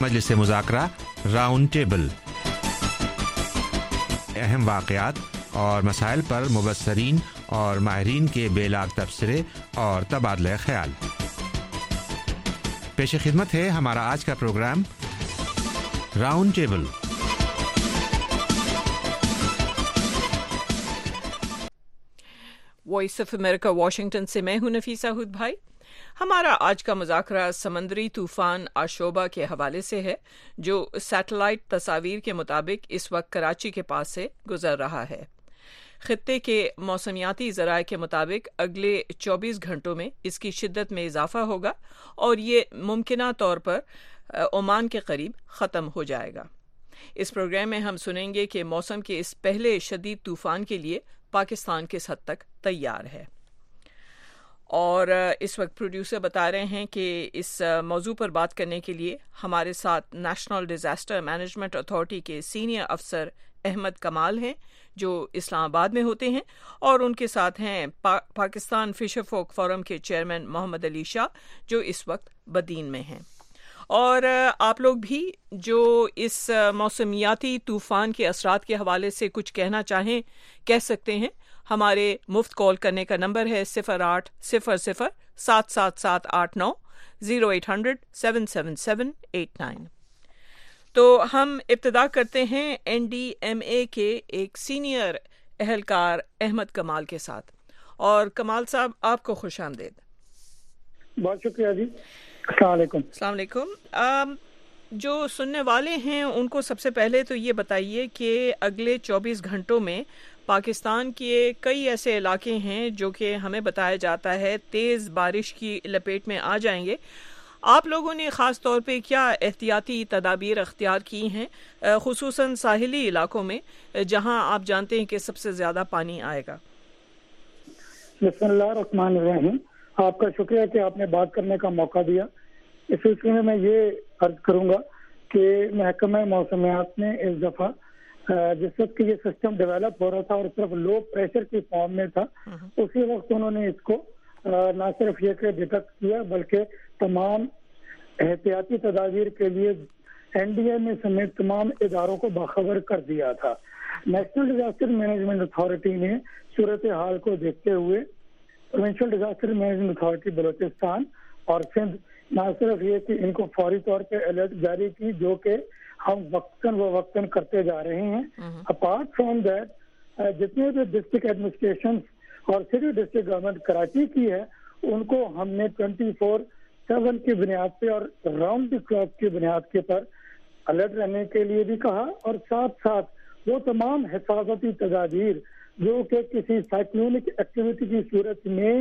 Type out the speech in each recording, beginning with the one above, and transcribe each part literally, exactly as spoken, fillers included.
مجلس مذاکرہ round table, اہم واقعات اور مسائل پر مبصرین اور ماہرین کے بے لاگ تبصرے اور تبادلہ خیال۔ پیش خدمت ہے ہمارا آج کا programme round table. Voice of America Washington سے میں ہوں نفیسہ ہود بھائی۔ ہمارا آج کا مذاکرہ سمندری طوفان آشوبہ کے حوالے سے ہے، جو سیٹلائٹ تصاویر کے مطابق اس وقت کراچی کے پاس سے گزر رہا ہے۔ خطے کے موسمیاتی ذرائع کے مطابق اگلے چوبیس گھنٹوں میں اس کی شدت میں اضافہ ہوگا اور یہ ممکنہ طور پر عمان کے قریب ختم ہو جائے گا۔ اس پروگرام میں ہم سنیں گے کہ موسم کے اس پہلے شدید طوفان کے لیے پاکستان کس حد تک تیار ہے، اور اس وقت پروڈیوسر بتا رہے ہیں کہ اس موضوع پر بات کرنے کے لیے ہمارے ساتھ نیشنل ڈیزاسٹر مینجمنٹ اتھارٹی کے سینئر افسر احمد کمال ہیں، جو اسلام آباد میں ہوتے ہیں، اور ان کے ساتھ ہیں پا پاکستان فشر فوک فورم کے چیئرمین محمد علی شاہ، جو اس وقت بدین میں ہیں۔ اور آپ لوگ بھی جو اس موسمیاتی طوفان کے اثرات کے حوالے سے کچھ کہنا چاہیں کہہ سکتے ہیں۔ ہمارے مفت کال کرنے کا نمبر ہے صفر آٹھ صفر صفر سات سات سات آٹھ نو zero eight hundred seven seven seven eight nine. تو ہم ابتدا کرتے ہیں این ڈی ایم اے کے ایک سینئر اہلکار احمد کمال کے ساتھ۔ اور کمال صاحب، آپ کو خوش آمدید۔ بہت شکریہ جی، السلام علیکم۔ السلام علیکم۔ جو سننے والے ہیں ان کو سب سے پہلے تو یہ بتائیے کہ اگلے چوبیس گھنٹوں میں پاکستان کے کئی ایسے علاقے ہیں جو کہ ہمیں بتایا جاتا ہے تیز بارش کی لپیٹ میں آ جائیں گے۔ آپ لوگوں نے خاص طور پہ کیا احتیاطی تدابیر اختیار کی ہیں، خصوصاً ساحلی علاقوں میں جہاں آپ جانتے ہیں کہ سب سے زیادہ پانی آئے گا؟ بسم اللہ الرحمن الرحیم۔ آپ کا شکریہ کہ آپ نے بات کرنے کا موقع دیا۔ اس سلسلے میں میں یہ عرض کروں گا کہ محکمہ موسمیات نے اس دفعہ جس وقت یہ سسٹم ڈیولپ ہو رہا تھا اور صرف لو پریشر کی فارم میں تھا، اسی وقت انہوں نے اس کو نہ صرف یہ کہ ڈیٹیکٹ کیا بلکہ تمام احتیاطی تدابیر کے لیے این ڈی ایم اے سمیت تمام اداروں کو باخبر کر دیا تھا۔ نیشنل ڈیزاسٹر مینجمنٹ اتھارٹی نے صورتحال کو دیکھتے ہوئے provincial disaster management authority Balochistan اور سندھ نہ صرف یہ کہ ان کو فوری طور پہ الرٹ جاری کی، جو کہ ہم وقتاً و وقتاً کرتے جا رہے ہیں۔ اپارٹ فرام دیٹ جتنے بھی ڈسٹرکٹ ایڈمنسٹریشن اور سٹی ڈسٹرکٹ گورنمنٹ کراچی کی ہے، ان کو ہم نے ٹوینٹی فور سیون کی بنیاد پہ اور راؤنڈ دی کلاک کی بنیاد کے پر الرٹ رہنے کے لیے بھی کہا، اور ساتھ ساتھ وہ تمام حفاظتی تدابیر جو کہ کسی سائیکلونک ایکٹیویٹی کی صورت میں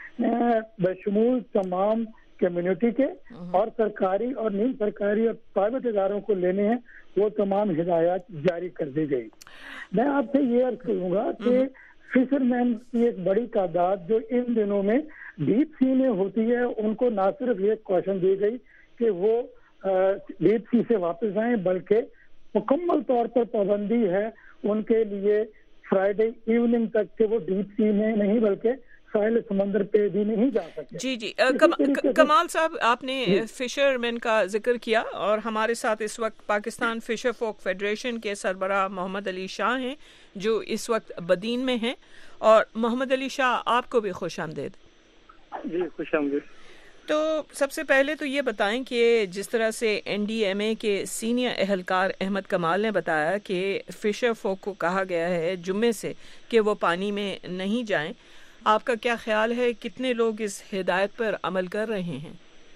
بشمول تمام کمیونٹی کے اور سرکاری اور نہیں سرکاری اور پرائیویٹ اداروں کو لینے ہیں، وہ تمام ہدایات جاری کر دی گئی۔ میں آپ سے یہ عرض کروں گا کہ فشر مین کی ایک بڑی تعداد جو ان دنوں میں ڈیپ سی میں ہوتی ہے، ان کو نہ صرف یہ کوشن دی گئی کہ وہ ڈیپ سی سے واپس آئیں، بلکہ مکمل طور پر پابندی ہے ان کے لیے فرائیڈے ایوننگ تک کہ وہ ڈیپ سی میں نہیں بلکہ ساحل سمندر پہ بھی نہیں جا سکتے۔ جی جی کمال صاحب، آپ نے فشر مین کا ذکر کیا، اور ہمارے ساتھ اس وقت پاکستان فشر فوک فیڈریشن کے سربراہ محمد علی شاہ ہیں، جو اس وقت بدین میں ہیں۔ اور محمد علی شاہ، آپ کو بھی خوش آمدید۔ جی خوش آمدید۔ تو سب سے پہلے تو یہ بتائیں کہ جس طرح سے این ڈی ایم اے کے سینئر اہلکار احمد کمال نے بتایا کہ فشر فوک کو کہا گیا ہے جمعے سے کہ وہ پانی میں نہیں جائیں، آپ کا کیا خیال ہے، کتنے لوگ اس ہدایت پر عمل کر رہے ہیں؟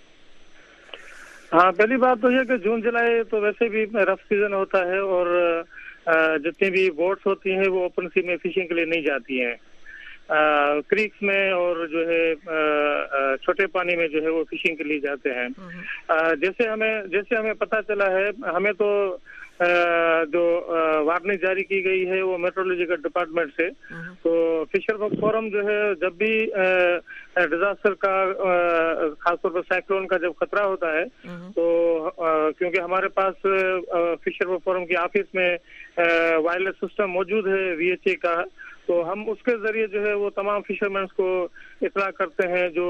ہاں، پہلی بات تو یہ کہ جون جولائی تو ویسے بھی رف سیزن ہوتا ہے، اور جتنی بھی بوٹس ہوتی ہیں وہ اوپن سی میں فشنگ کے لیے نہیں جاتی ہیں، کریکس میں اور جو ہے چھوٹے پانی میں جو ہے وہ فشنگ کے لیے جاتے ہیں۔ جیسے ہمیں جیسے ہمیں پتہ چلا ہے، ہمیں تو جو وارننگ جاری کی گئی ہے وہ میٹرولوجیکل ڈپارٹمنٹ سے، تو فشر فورم جو ہے جب بھی ڈیزاسٹر کا خاص طور پر سائیکلون کا جب خطرہ ہوتا ہے تو کیونکہ ہمارے پاس فشر فورم کی آفس میں وائرلیس سسٹم موجود ہے وی ایچ اے کا، تو ہم اس کے ذریعے جو ہے وہ تمام فشرمینس کو اطلاع کرتے ہیں جو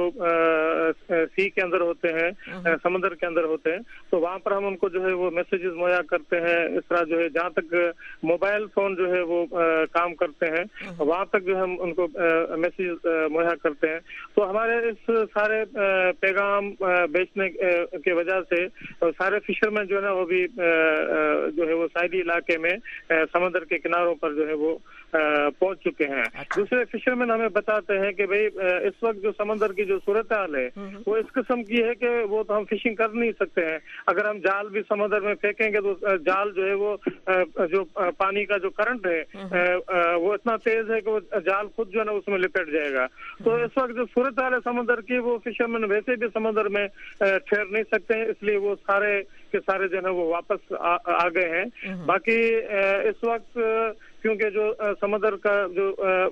سی کے اندر ہوتے ہیں, سمندر کے اندر ہوتے ہیں. تو وہاں پر ہم ان کو جو ہے وہ میسیجز مہیا کرتے ہیں. اس طرح جو ہے جہاں تک موبائل فون جو ہے وہ کام کرتے ہیں وہاں تک جو ہم ان کو میسیج مہیا کرتے ہیں. تو ہمارے اس سارے پیغام بیچنے کی وجہ سے سارے فشرمین جو ہے نا وہ بھی جو ہے وہ ساحلی علاقے میں سمندر کے کناروں پر جو ہے وہ پہنچ چکے ہیں. دوسرے فشرمین ہمیں بتاتے ہیں کہ بھئی اس وقت جو سمندر کی جو صورتحال ہے وہ اس قسم کی ہے کہ وہ تو ہم فشنگ کر نہیں سکتے ہیں. اگر ہم جال بھی سمندر میں پھینکیں گے تو جال جو ہے وہ جو پانی کا جو کرنٹ ہے وہ اتنا تیز ہے کہ وہ جال خود جو ہے نا اس میں لپٹ جائے گا. تو اس وقت جو صورتحال ہے سمندر کی وہ فشرمین ویسے بھی سمندر میں ٹھہر نہیں سکتے ہیں, اس لیے وہ سارے کے سارے جو ہے وہ واپس آ گئے ہیں. باقی اس وقت کیونکہ جو سمندر کا جو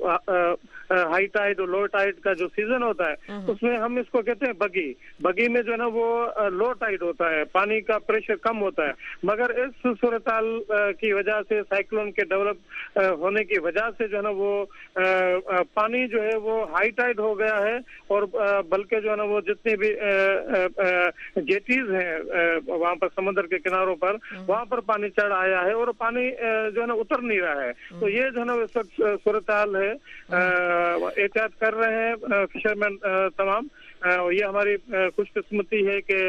ہائی ٹائڈ اور لو ٹائڈ کا جو سیزن ہوتا ہے اس میں ہم اس کو کہتے ہیں بگی. بگی میں جو ہے نا وہ لو ٹائڈ ہوتا ہے, پانی کا پریشر کم ہوتا ہے. مگر اس صورتحال کی وجہ سے سائیکلون کے ڈیولپ ہونے کی وجہ سے جو ہے نا وہ پانی جو ہے وہ ہائی ٹائڈ ہو گیا ہے, اور بلکہ جو ہے نا وہ جتنی بھی جیٹیز ہیں وہاں پر سمندر کے کناروں پر وہاں پر پانی چڑھ آیا ہے اور پانی جو ہے نا اتر نہیں رہا ہے. تو یہ جو ہے نا اس وقت صورتحال ہے. احتیاط کر رہے ہیں فشرمین تمام. یہ ہماری خوش قسمتی ہے کہ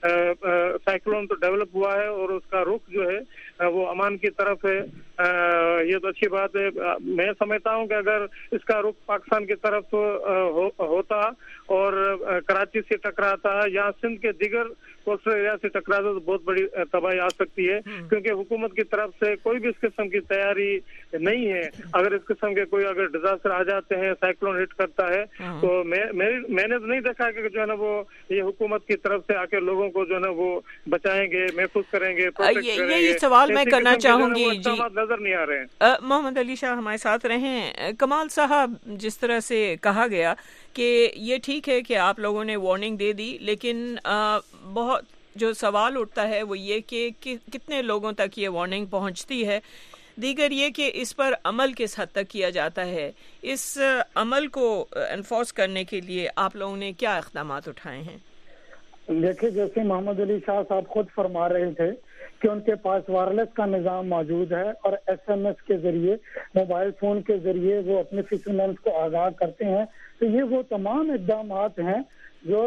سائیکلون تو ڈیولپ ہوا ہے اور اس کا رخ جو ہے وہ امان کی طرف ہے. یہ تو اچھی بات ہے. میں سمجھتا ہوں کہ اگر اس کا رخ پاکستان کی طرف ہوتا اور کراچی سے ٹکراتا یا سندھ کے دیگر کوسٹل ایریا سے ٹکراتا تو بہت بڑی تباہی آ سکتی ہے, کیونکہ حکومت کی طرف سے کوئی بھی اس قسم کی تیاری نہیں ہے. اگر اس قسم کے کوئی اگر ڈیزاسٹر آ جاتے ہیں, سائیکلون ہٹ کرتا ہے تو میں میں نے تو نہیں دیکھا کہ جو ہے نا وہ یہ حکومت کی طرف سے آ کے لوگوں کو جو ہے نا وہ بچائیں گے, محفوظ کریں گے, پروٹیکٹ کریں گے. یہ سوال میں کرنا چاہوں گی جی, نظر نہیں آ رہے ہیں. محمد علی شاہ ہمارے ساتھ رہیں. کمال صاحب, جس طرح سے کہا گیا کہ یہ ٹھیک ہے کہ آپ لوگوں نے وارننگ دے دی, لیکن بہت جو سوال اٹھتا ہے وہ یہ کہ کتنے لوگوں تک یہ وارننگ پہنچتی ہے, دیگر یہ کہ اس پر عمل کس حد تک کیا جاتا ہے. اس عمل کو انفورس کرنے کے لیے آپ لوگوں نے کیا اقدامات اٹھائے ہیں؟ دیکھیں, جیسے محمد علی شاہ صاحب خود فرما رہے تھے کہ ان کے پاس وائرلیس کا نظام موجود ہے اور ایس ایم ایس کے ذریعے, موبائل فون کے ذریعے وہ اپنے فشرمینز کو آگاہ کرتے ہیں. تو یہ وہ تمام اقدامات ہیں جو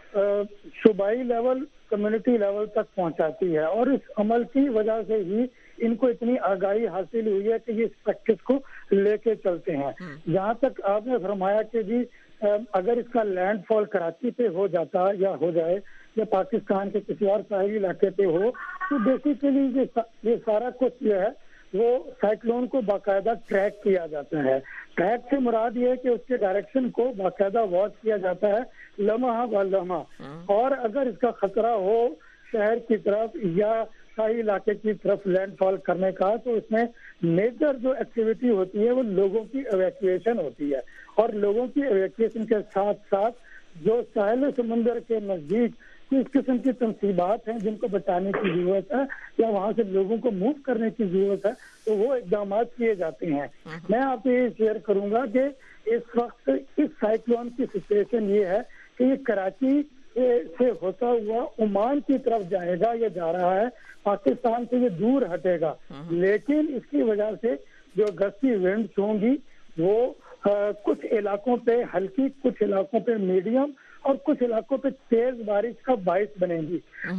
صوبائی لیول, کمیونٹی لیول تک پہنچاتی ہے, اور اس عمل کی وجہ سے ہی ان کو اتنی آگاہی حاصل ہوئی ہے کہ یہ اس پریکٹس کو لے کے چلتے ہیں. جہاں تک آپ نے فرمایا کہ جی اگر اس کا لینڈ فال کراچی پہ ہو جاتا یا ہو جائے یا پاکستان کے کسی اور ساحلی علاقے پہ ہو, تو بیسیکلی یہ سارا کچھ جو ہے وہ سائیکلون کو باقاعدہ ٹریک کیا جاتا ہے. ٹریک سے مراد یہ ہے کہ اس کے ڈائریکشن کو باقاعدہ واچ کیا جاتا ہے لمحہ با لمحہ, اور اگر اس کا خطرہ ہو شہر کی طرف یا ساحلی علاقے کی طرف لینڈ فال کرنے کا, تو اس میں میجر جو ایکٹیویٹی ہوتی ہے وہ لوگوں کی ایویکویشن ہوتی ہے. اور لوگوں کی ایویکویشن کے ساتھ ساتھ جو ساحل سمندر کے نزدیک کس قسم کی تنصیبات ہیں جن کو بچانے کی ضرورت ہے یا وہاں سے لوگوں کو موو کرنے کی ضرورت ہے, تو وہ اقدامات کیے جاتے ہیں. میں آپ سے یہ شیئر کروں گا کہ اس وقت اس سائیکلون کی سچویشن یہ ہے کہ یہ کراچی سے ہوتا ہوا عمان کی طرف جائے گا یا جا رہا ہے, پاکستان سے یہ دور ہٹے گا, لیکن اس کی وجہ سے جو گستی ونڈز ہوں گی وہ کچھ علاقوں پہ ہلکی, کچھ علاقوں پہ میڈیم اور کچھ علاقوں پہ تیز بارش کا باعث بنے گی.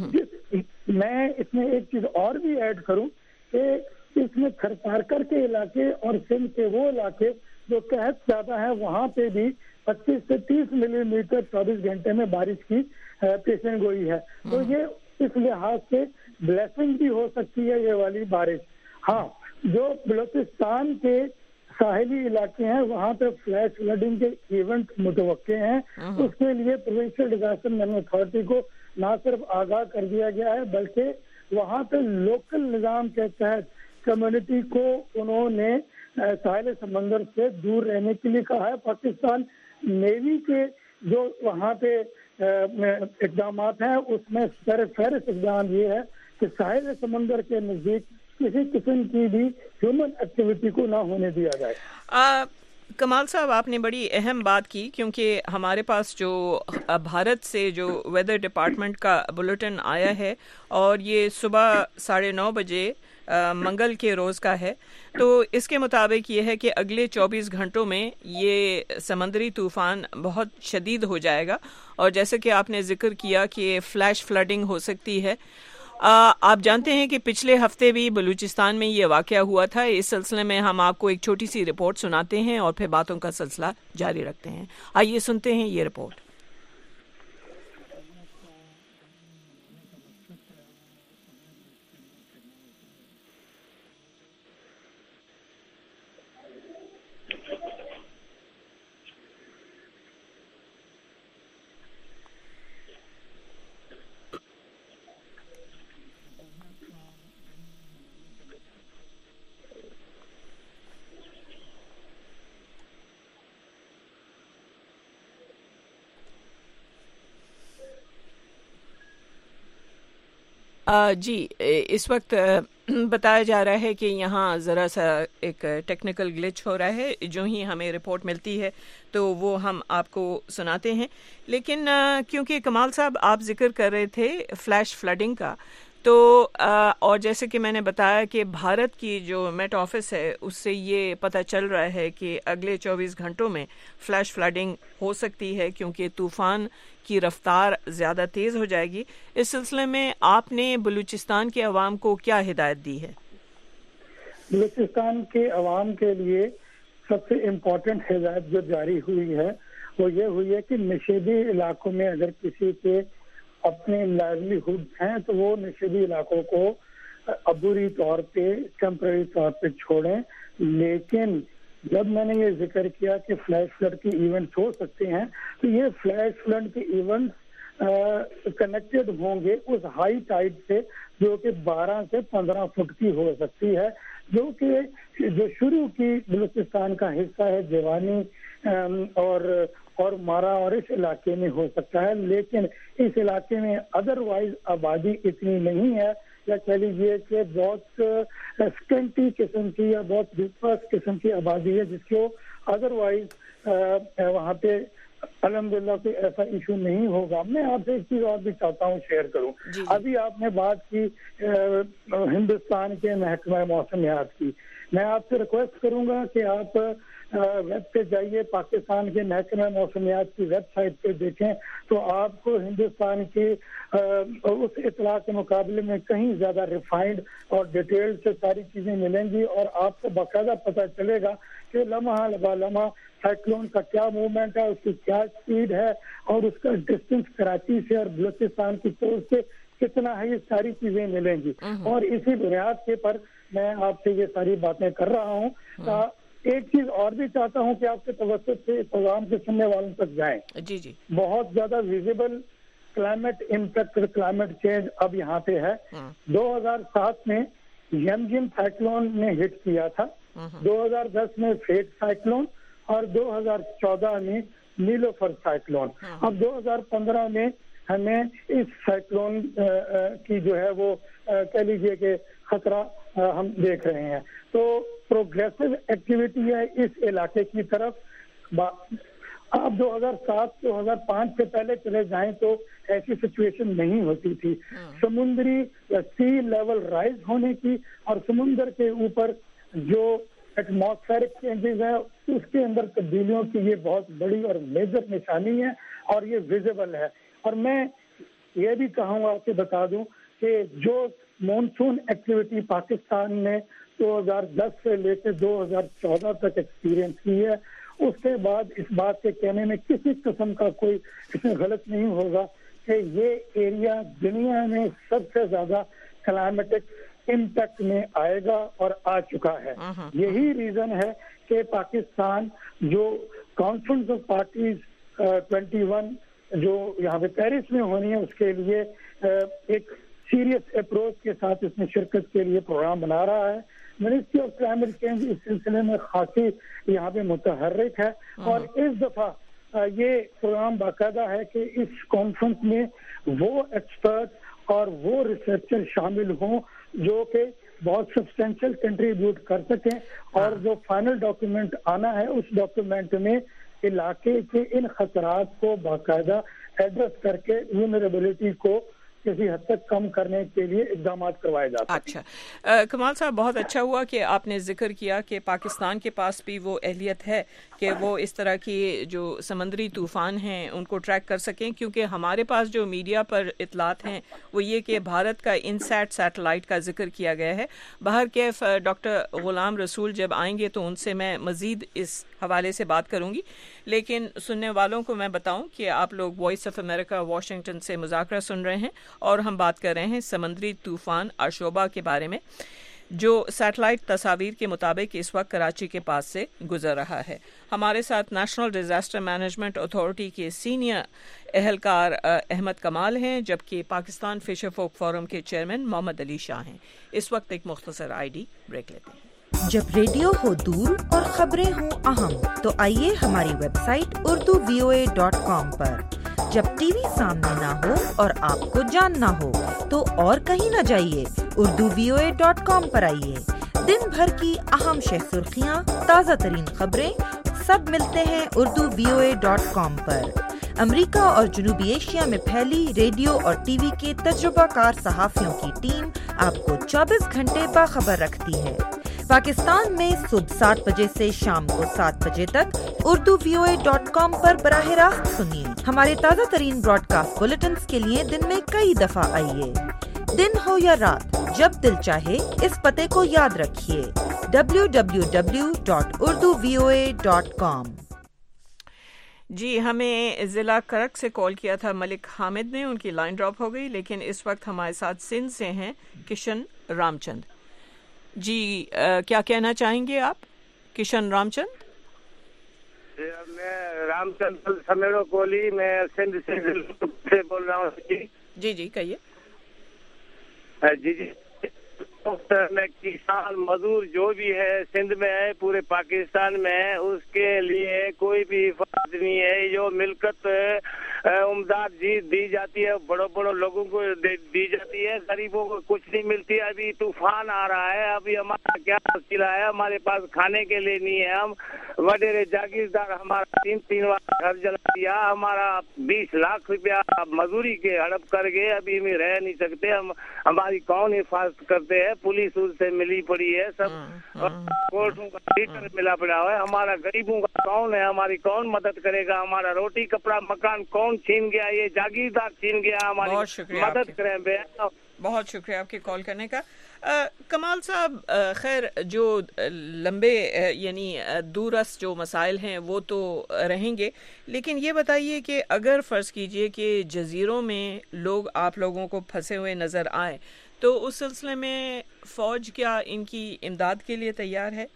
میں اس میں ایک چیز اور بھی ایڈ کروں کہ اس میں کھرپارکر کے علاقے اور سندھ کے وہ علاقے جو قحط زیادہ ہیں وہاں پہ بھی پچیس سے تیس ملی میٹر چوبیس گھنٹے میں بارش کی پیشن گوئی ہے. تو یہ اس لحاظ سے بلیسنگ بھی ہو سکتی ہے یہ والی بارش. ہاں, جو بلوچستان کے ساحلی علاقے ہیں وہاں پہ فلیش فلڈنگ کے ایونٹ متوقع ہیں. اس کے لیے پروونشل ڈیزاسٹر مینجمنٹ اتھارٹی کو نہ صرف آگاہ کر دیا گیا ہے بلکہ وہاں پہ لوکل نظام کے تحت کمیونٹی کو انہوں نے ساحل سمندر سے دور رہنے کے لیے کہا ہے. پاکستان نیوی کے جو وہاں پہ اقدامات ہیں اس میں سر فہرست اقدام یہ ہے کہ ساحل سمندر کے نزدیک کسی قسم کی بھی ہیومن ایکٹیویٹی کو نہ ہونے دیا جائے. آ, کمال صاحب آپ نے بڑی اہم بات کی، کیونکہ ہمارے پاس جو بھارت سے جو ویدر ڈپارٹمنٹ کا بلیٹن آیا ہے اور یہ صبح ساڑھے نو بجے منگل کے روز کا ہے، تو اس کے مطابق یہ ہے کہ اگلے چوبیس گھنٹوں میں یہ سمندری طوفان بہت شدید ہو جائے گا، اور جیسے کہ آپ نے ذکر کیا کہ فلیش فلڈنگ ہو سکتی ہے. آپ جانتے ہیں کہ پچھلے ہفتے بھی بلوچستان میں یہ واقعہ ہوا تھا. اس سلسلے میں ہم آپ کو ایک چھوٹی سی رپورٹ سناتے ہیں اور پھر باتوں کا سلسلہ جاری رکھتے ہیں. آئیے سنتے ہیں یہ رپورٹ. جی اس وقت بتایا جا رہا ہے کہ یہاں ذرا سا ایک ٹیکنیکل گلچ ہو رہا ہے. جو ہی ہمیں رپورٹ ملتی ہے تو وہ ہم آپ کو سناتے ہیں. لیکن کیونکہ کمال صاحب آپ ذکر کر رہے تھے فلیش فلڈنگ کا، تو اور جیسے کہ میں نے بتایا کہ بھارت کی جو میٹ آفس ہے اس سے یہ پتہ چل رہا ہے کہ اگلے چوبیس گھنٹوں میں فلیش فلڈنگ ہو سکتی ہے کیونکہ طوفان کی رفتار زیادہ تیز ہو جائے گی. اس سلسلے میں آپ نے بلوچستان کے عوام کو کیا ہدایت دی ہے؟ بلوچستان کے عوام کے لیے سب سے امپورٹنٹ ہدایت جو جاری ہوئی ہے وہ یہ ہوئی ہے کہ نشیبی علاقوں میں اگر کسی کے اپنے لائیولیہڈ ہیں تو وہ نشیبی علاقوں کو عبوری طور پہ ٹیمپرری طور پہ چھوڑیں. لیکن جب میں نے یہ ذکر کیا کہ فلیش فلڈ کے ایونٹس ہو سکتے ہیں تو یہ فلیش فلڈ کے ایونٹس کنیکٹڈ ہوں گے اس ہائی ٹائڈ سے جو کہ بارہ سے پندرہ فٹ کی ہو سکتی ہے، جو کہ جو شروع کی بلوچستان کا حصہ ہے جیوانی اور اور مارا اور اس علاقے میں ہو سکتا ہے. لیکن اس علاقے میں ادر وائز آبادی اتنی نہیں ہے، یا کہہ لیجیے کہ بہت اسکینٹی قسم کی یا بہت ڈسپرس قسم کی آبادی ہے جس کو ادر وائز وہاں پہ الحمدللہ کوئی ایسا ایشو نہیں ہوگا. میں آپ سے ایک چیز اور بھی چاہتا ہوں شیئر کروں. ابھی آپ نے بات کی ہندوستان کے محکمہ موسمیات کی. میں آپ سے ریکویسٹ کروں گا کہ آپ ویب پہ جائیے، پاکستان کے محکمہ موسمیات کی ویب سائٹ پہ دیکھیں تو آپ کو ہندوستان کی اس اطلاع کے مقابلے میں کہیں زیادہ ریفائنڈ اور ڈیٹیل سے ساری چیزیں ملیں گی، اور آپ کو باقاعدہ پتہ چلے گا کہ لمحہ لبا لمحہ سائیکلون کا کیا موومنٹ ہے، اس کی کیا اسپیڈ ہے، اور اس کا ڈسٹینس کراچی سے اور بلوچستان کی طرف سے کتنا ہے. یہ ساری چیزیں ملیں گی، اور اسی بنیاد کے پر میں آپ سے یہ ساری باتیں کر رہا ہوں. ایک چیز اور بھی چاہتا ہوں کہ آپ کے توسط سے پروگرام کے سننے والوں تک جائیں. جی جی بہت زیادہ visible climate impact climate change اب یہاں پہ ہے. دو ہزار سات میں یم جم سائیکلون نے ہٹ کیا تھا، دو ہزار دس میں فیٹ سائیکلون، اور دو ہزار چودہ میں نیلوفر سائیکلون. اب دو ہزار پندرہ میں ہمیں اس سائیکلون کی جو ہے وہ کہہ لیجیے کہ خطرہ ہم دیکھ رہے ہیں. تو پروگریسو ایکٹیویٹی ہے اس علاقے کی طرف. آپ دو ہزار سات دو ہزار پانچ سے پہلے چلے جائیں تو ایسی سچویشن نہیں ہوتی تھی. سمندری سی لیول رائز ہونے کی اور سمندر کے اوپر جو ایٹماسفیرک چینجز ہیں اس کے اندر تبدیلیوں کی یہ بہت بڑی اور میجر نشانی ہے، اور یہ ویزیبل ہے. اور میں یہ بھی کہوں گا کہ بتا دوں کہ جو مونسون ایکٹیویٹی پاکستان نے دو ہزار دس سے لے کے دو ہزار چودہ تک ایکسپیرینس کی ہے، اس کے بعد اس بات کے کہنے میں کسی قسم کا کوئی اس میں غلط نہیں ہوگا کہ یہ ایریا دنیا میں سب سے زیادہ کلائمیٹک امپیکٹ میں آئے گا اور آ چکا ہے. یہی ریزن ہے کہ پاکستان جو conference of parties twenty one جو یہاں پہ پیرس میں ہونی ہے اس کے لیے ایک سیریس اپروچ کے ساتھ اس میں شرکت کے لیے پروگرام بنا رہا ہے. منسٹری آف کلائمیٹ چینج اس سلسلے میں خاصی یہاں پہ متحرک ہے، اور اس دفعہ یہ پروگرام باقاعدہ ہے کہ اس کانفرنس میں وہ ایکسپرٹ اور وہ ریسرچر شامل ہوں جو کہ بہت سبسٹینشیل کنٹریبیوٹ کر سکیں اور جو فائنل ڈاکیومنٹ آنا ہے اس ڈاکیومنٹ میں علاقے کے ان خطرات کو باقاعدہ ایڈریس کر کے ویلنریبلٹی کو کسی حد تک کم کرنے کے لیے اقدامات کروائے جاتے ہیں. اچھا کمال صاحب، بہت اچھا ہوا کہ آپ نے ذکر کیا کہ پاکستان کے پاس بھی وہ اہلیت ہے کہ وہ اس طرح کی جو سمندری طوفان ہیں ان کو ٹریک کر سکیں، کیونکہ ہمارے پاس جو میڈیا پر اطلاعات ہیں وہ یہ کہ بھارت کا انسیٹ سیٹلائٹ کا ذکر کیا گیا ہے. باہر کیف ڈاکٹر غلام رسول جب آئیں گے تو ان سے میں مزید اس حوالے سے بات کروں گی، لیکن سننے والوں کو میں بتاؤں کہ آپ لوگ وائس آف امریکہ واشنگٹن سے مذاکرہ سن رہے ہیں اور ہم بات کر رہے ہیں سمندری طوفان آشوبا کے بارے میں جو سیٹلائٹ تصاویر کے مطابق اس وقت کراچی کے پاس سے گزر رہا ہے. ہمارے ساتھ نیشنل ڈیزاسٹر مینجمنٹ اتھارٹی کے سینئر اہلکار احمد کمال ہیں، جبکہ پاکستان فشر فوک فورم کے چیئرمین محمد علی شاہ ہیں. اس وقت ایک مختصر آئی ڈی بریک لیتے ہیں. جب ریڈیو ہو دور اور خبریں ہوں اہم تو آئیے ہماری website Urdu V O A dot com پر. جب ٹی وی سامنے نہ ہو اور آپ کو جاننا ہو تو اور کہیں نہ جائیے، Urdu V O A dot com پر آئیے. دن بھر کی اہم شہ سرخیاں، تازہ ترین خبریں سب ملتے ہیں Urdu V O A dot com پر. امریکہ اور جنوبی ایشیا میں پھیلی ریڈیو اور ٹی وی کے تجربہ کار صحافیوں کی ٹیم آپ کو چوبیس گھنٹے باخبر رکھتی ہے. پاکستان میں صبح سات بجے سے شام کو سات بجے تک Urdu V O A dot com پر براہ راست سنیے. ہمارے تازہ ترین براڈ کاسٹ بلیٹنز کے لیے دن میں کئی دفعہ آئیے. دن ہو یا رات، جب دل چاہے اس پتے کو یاد رکھیے، W W W dot Urdu V O A dot com. جی، ہمیں ضلع کرک سے کال کیا تھا ملک حامد نے، ان کی لائن ڈراپ ہو گئی، لیکن اس وقت ہمارے ساتھ سندھ سے ہیں کشن رام چند. جی آ, کیا کہنا چاہیں گے آپ کشن رام چند؟ میں رام چند سمیڑو کولی، میں سندھ سے بول رہا ہوں. جی جی کہیے. جی جی میں کسان مزدور جو بھی ہے سندھ میں ہے، پورے پاکستان میں ہے، اس کے لیے کوئی بھی حفاظت نہیں ہے. جو ملکت امداد جی دی جاتی ہے بڑوں بڑوں لوگوں کو دی جاتی ہے، غریبوں کو کچھ نہیں ملتی. ابھی طوفان آ رہا ہے، ابھی ہمارا کیا مسئلہ ہے، ہمارے پاس کھانے کے لیے نہیں ہے. ہم وڈیرے جاگیردار ہمارا تین تین بار گھر جلا دیا، ہمارا بیس لاکھ روپیہ مزدوری کے ہڑپ کر گئے. ابھی ہم رہ نہیں سکتے. ہم ہماری کون حفاظت کرتے ہیں؟ پولیس اس سے ملی پڑی ہے، سب کورٹوں کا لیٹر ملا پڑا ہے. ہمارا غریبوں کا کون ہے؟ ہماری کون مدد کرے گا؟ ہمارا روٹی کپڑا مکان کون چھین گیا؟ یہ جاگیردار چھین گیا. ہماری مدد کریں. بہت شکریہ آپ کے کال کرنے کا. کمال صاحب، خیر جو لمبے یعنی دورس جو مسائل ہیں وہ تو رہیں گے، لیکن یہ بتائیے کہ اگر فرض کیجئے کہ جزیروں میں لوگ آپ لوگوں کو پھنسے ہوئے نظر آئیں تو اس سلسلے میں فوج کیا ان کی امداد کے لیے تیار ہے؟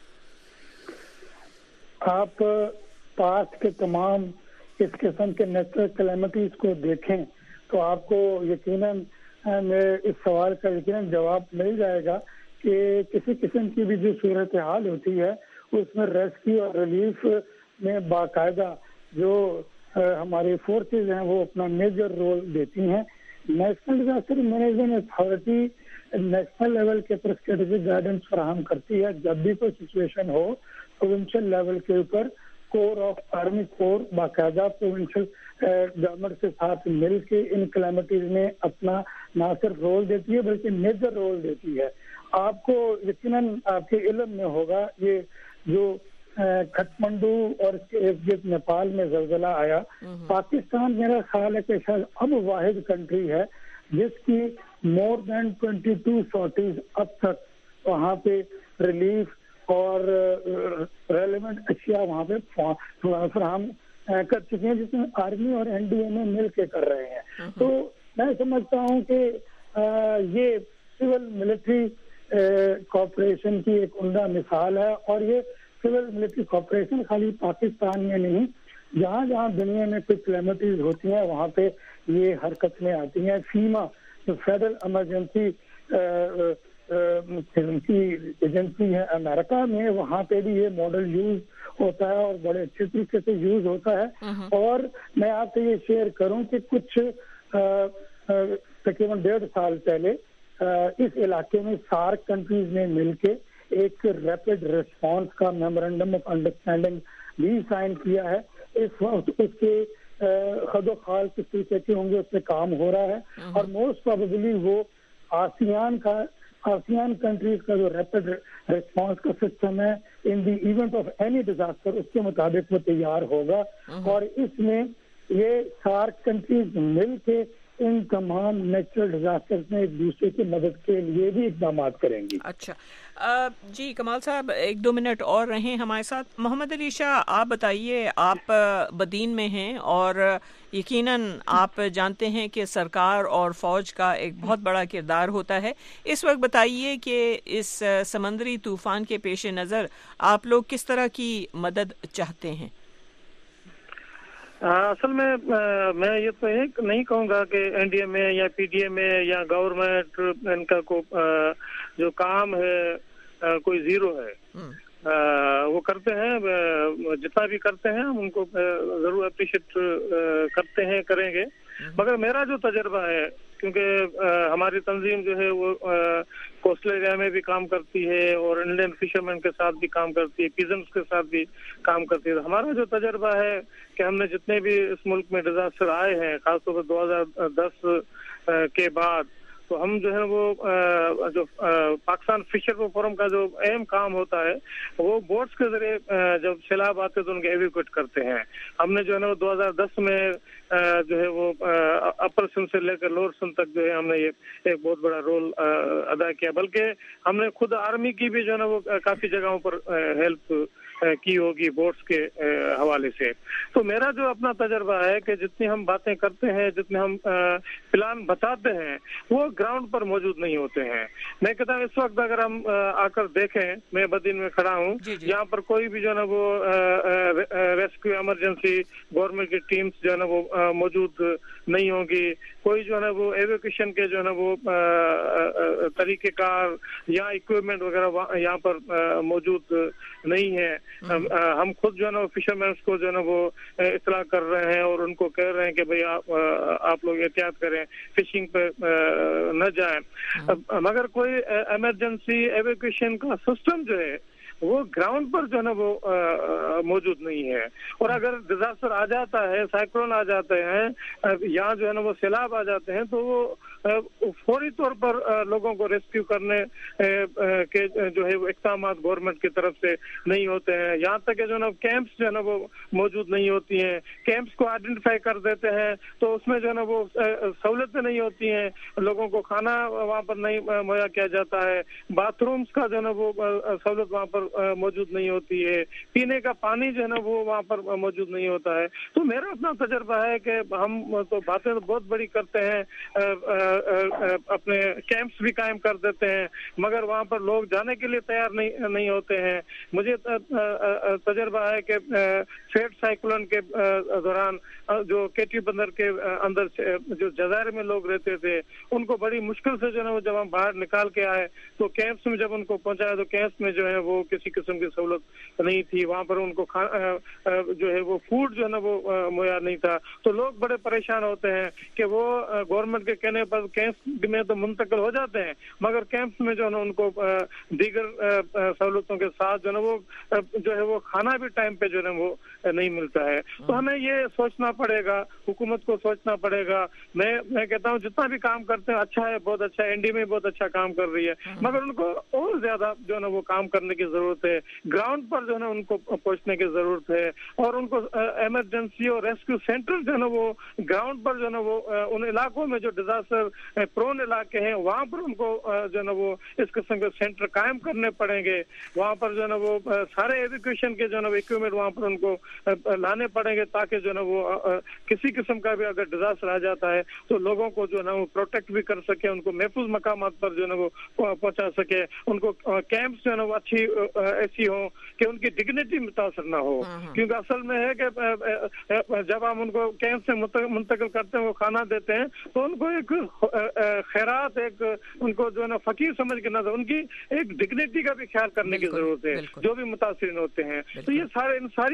آپ پاس کے تمام اس قسم کے نیچرل کلیمٹیز کو دیکھیں تو آپ کو یقیناً اس سوال کا یقیناً جواب مل جائے گا کہ کسی قسم کی بھی جو صورتحال ہوتی ہے اس میں ریسکیو اور ریلیف میں باقاعدہ جو ہماری فورسز ہیں وہ اپنا میجر رول دیتی ہیں. National disaster management authority national level کے پر اسٹریٹجک گائیڈنس فراہم کرتی ہے. جب بھی کوئی سچویشن ہو پروونشل لیول کے اوپر کور آف آرمی کور باقاعدہ پروونشل گورنمنٹ کے ساتھ مل کے ان کلیمٹیز میں اپنا نہ صرف رول دیتی ہے بلکہ میجر رول دیتی ہے. آپ کو یقیناً آپ کے علم میں ہوگا یہ جو کھٹمنڈو اور اس کے ارد گرد نیپال میں زلزلہ آیا، پاکستان میرا خیال ہے کہ شاید اب واحد کنٹری ہے جس کی مور دین ٹوینٹی ٹو سارٹیز اب تک وہاں پہ ریلیف اور ریلیونٹ اشیاء وہاں پہ فراہم کر چکے ہیں، جس میں آرمی اور این ڈی اے میں مل کے کر رہے ہیں. تو میں سمجھتا ہوں کہ یہ سول ملٹری کوآپریشن کی ایک عمدہ مثال ہے. اور یہ سول ملٹری کوآپریشن خالی پاکستان میں نہیں، جہاں جہاں دنیا میں کوئی کلیمٹیز ہوتی ہیں وہاں پہ یہ حرکت میں آتی ہیں. فیما جو فیڈرل ایمرجنسی کی ایجنسی ہے امریکہ میں، وہاں پہ بھی یہ ماڈل یوز ہوتا ہے اور بڑے اچھے طریقے سے یوز ہوتا ہے. اور میں آپ سے یہ شیئر کروں کہ کچھ تقریباً ڈیڑھ سال پہلے اس علاقے میں سارک کنٹریز نے مل کے ایک ریپڈ ریسپانس کا میمورینڈم آف انڈرسٹینڈنگ بھی سائن کیا ہے. اس وقت اس کے خد و خال کس طریقے کے ہوں گے اس پہ کام ہو رہا ہے, اور موسٹ پروبیبلی وہ آسیان کا آسیان کنٹریز کا جو ریپڈ ریسپانس کا سسٹم ہے in the event of any disaster اس کے مطابق وہ تیار ہوگا, اور اس میں یہ سارک کنٹریز مل کے ان تمام نیچرل ڈیزاسٹر میں ایک دوسرے کی مدد کے لیے بھی اقدامات کریں گی. اچھا جی کمال صاحب, ایک دو منٹ اور رہیں ہمارے ساتھ. محمد علی شاہ, آپ بتائیے, آپ بدین میں ہیں اور یقیناً آپ جانتے ہیں کہ سرکار اور فوج کا ایک بہت بڑا کردار ہوتا ہے. اس وقت بتائیے کہ اس سمندری طوفان کے پیش نظر آپ لوگ کس طرح کی مدد چاہتے ہیں؟ اصل میں میں یہ تو نہیں کہوں گا کہ این ڈی اے میں یا پی ڈی اے میں یا گورنمنٹ ان کا کو جو کام ہے کوئی زیرو ہے. وہ کرتے ہیں, جتنا بھی کرتے ہیں ہم ان کو ضرور اپریشیٹ کرتے ہیں, کریں گے. مگر میرا جو تجربہ ہے, کیونکہ ہماری تنظیم جو ہے وہ کوسٹل ایریا میں بھی کام کرتی ہے اور انڈین فشرمین کے ساتھ بھی کام کرتی ہے, پیزنٹس کے ساتھ بھی کام کرتی ہے. ہمارا جو تجربہ ہے کہ ہم نے جتنے بھی اس ملک میں ڈیزاسٹر آئے ہیں, خاص طور پر دو ہزار دس کے بعد, تو ہم جو ہے وہ جو پاکستان فشر فورم کا جو اہم کام ہوتا ہے وہ بوٹس کے ذریعے جب سیلاب آتے تو ان کے ایویکویٹ کرتے ہیں. ہم نے جو ہے نا وہ دو ہزار دس میں جو ہے وہ اپر سندھ سے لے کر لوور سندھ تک جو ہے ہم نے یہ ایک بہت بڑا رول ادا کیا, بلکہ ہم نے خود آرمی کی بھی جو ہے نا وہ کافی جگہوں پر ہیلپ کی ہوگی بوٹس کے حوالے سے. تو میرا جو اپنا تجربہ ہے کہ جتنی ہم باتیں کرتے ہیں, جتنے ہم پلان بتاتے ہیں, وہ گراؤنڈ پر موجود نہیں ہوتے ہیں. میں کہتا ہوں اس وقت اگر ہم آ کر دیکھیں, میں بدین میں کھڑا ہوں, یہاں پر کوئی بھی جو ہے نا وہ ریسکیو ایمرجنسی گورنمنٹ کی ٹیمز جو ہے نا وہ موجود نہیں ہوں گی, کوئی جو ہے نا وہ ایویکیشن کے جو ہے نا وہ طریقہ کار یا اکوپمنٹ وغیرہ یہاں پر موجود نہیں ہے. ہم خود جو ہے نا فشرمینس کو جو ہے نا وہ اطلاع کر رہے ہیں اور ان کو کہہ رہے ہیں کہ بھئی آپ لوگ احتیاط کریں, فشنگ پہ نہ جائیں. مگر کوئی ایمرجنسی ایویکیشن کا سسٹم جو ہے وہ گراؤنڈ پر جو ہے نا وہ موجود نہیں ہے. اور اگر ڈیزاسٹر آ جاتا ہے, سائیکلون آ جاتے ہیں, یہاں جو ہے نا وہ سیلاب آ جاتے ہیں, تو وہ فوری طور پر لوگوں کو ریسکیو کرنے کے جو ہے وہ اقدامات گورنمنٹ کی طرف سے نہیں ہوتے ہیں. یہاں تک کہ جو ہے نا کیمپس جو ہے نا وہ موجود نہیں ہوتی ہیں. کیمپس کو آئیڈینٹیفائی کر دیتے ہیں تو اس میں جو ہے نا وہ سہولتیں نہیں ہوتی ہیں, لوگوں کو کھانا وہاں پر نہیں مہیا کیا جاتا ہے, باتھ رومس کا جو ہے نا وہ سہولت وہاں پر موجود نہیں ہوتی ہے, پینے کا پانی جو ہے نا وہ وہاں پر موجود نہیں ہوتا ہے. تو میرا اپنا تجربہ ہے کہ ہم تو باتیں بہت بڑی کرتے ہیں, اپنے کیمپس بھی قائم کر دیتے ہیں, مگر وہاں پر لوگ جانے کے لیے تیار نہیں نہیں ہوتے ہیں. مجھے تجربہ ہے کہ فیڈ سائیکلون کے دوران جو کیٹی بندر کے اندر جو جزائر میں لوگ رہتے تھے, ان کو بڑی مشکل سے جو ہے نا وہ جب ہم باہر نکال کے آئے تو کیمپس میں جب ان کو پہنچایا تو کیمپس میں جو ہے وہ کسی قسم کی سہولت نہیں تھی. وہاں پر ان کو جو ہے وہ فوڈ جو ہے نا وہ معیار نہیں تھا. تو لوگ بڑے پریشان ہوتے ہیں کہ وہ گورنمنٹ کے کہنے پر کیمپس میں تو منتقل ہو جاتے ہیں, مگر کیمپس میں جو ہے نا ان کو دیگر سہولتوں کے ساتھ جو ہے نا وہ جو ہے وہ کھانا بھی ٹائم پہ جو ہے نا وہ نہیں ملتا ہے. تو ہمیں یہ سوچنا پڑے گا, حکومت کو سوچنا پڑے گا. میں میں کہتا ہوں جتنا بھی کام کرتے ہیں اچھا ہے, بہت اچھا ہے, این ڈی میں بہت اچھا کام کر رہی ہے, مگر ان کو اور زیادہ جو ہے نا وہ کام کرنے کی ضرورت ہے. گراؤنڈ پر جو ہے نا ان کو پہنچنے کی ضرورت ہے, اور ان کو ایمرجنسی اور ریسکیو سینٹر جو ہے نا وہ گراؤنڈ پر جو ہے نا وہ ان علاقوں میں جو ڈیزاسٹر پرون علاقے ہیں وہاں پر ان کو جو ہے نا وہ اس قسم کے سینٹر قائم کرنے پڑیں گے. وہاں پر جو ہے نا وہ سارے ایویکیشن کے جو ہے نا اکوپمنٹ وہاں پر ان کو لانے پڑیں گے, تاکہ جو ہے نا وہ کسی قسم کا بھی اگر ڈیزاسٹر آ جاتا ہے تو لوگوں کو جو ہے نا وہ پروٹیکٹ بھی کر سکے, ان کو محفوظ مقامات پر جو ہے نا وہ پہنچا سکے, ان کو کیمپس جو ہے نا وہ اچھی ایسی ہوں کہ ان کی ڈگنیٹی متاثر نہ ہو. کیونکہ اصل میں ہے کہ جب ہم ان کو کیمپ سے منتقل کرتے ہیں, وہ کھانا دیتے ہیں, تو ان کو ایک خیرات, ایک ان کو جو ہے نا فقیر سمجھ کے نہ, ان کی ایک ڈگنیٹی کا بھی خیال کرنے کی ضرورت ہے جو بھی متاثرین ہوتے ہیں. تو یہ سارے ان ساری باتوں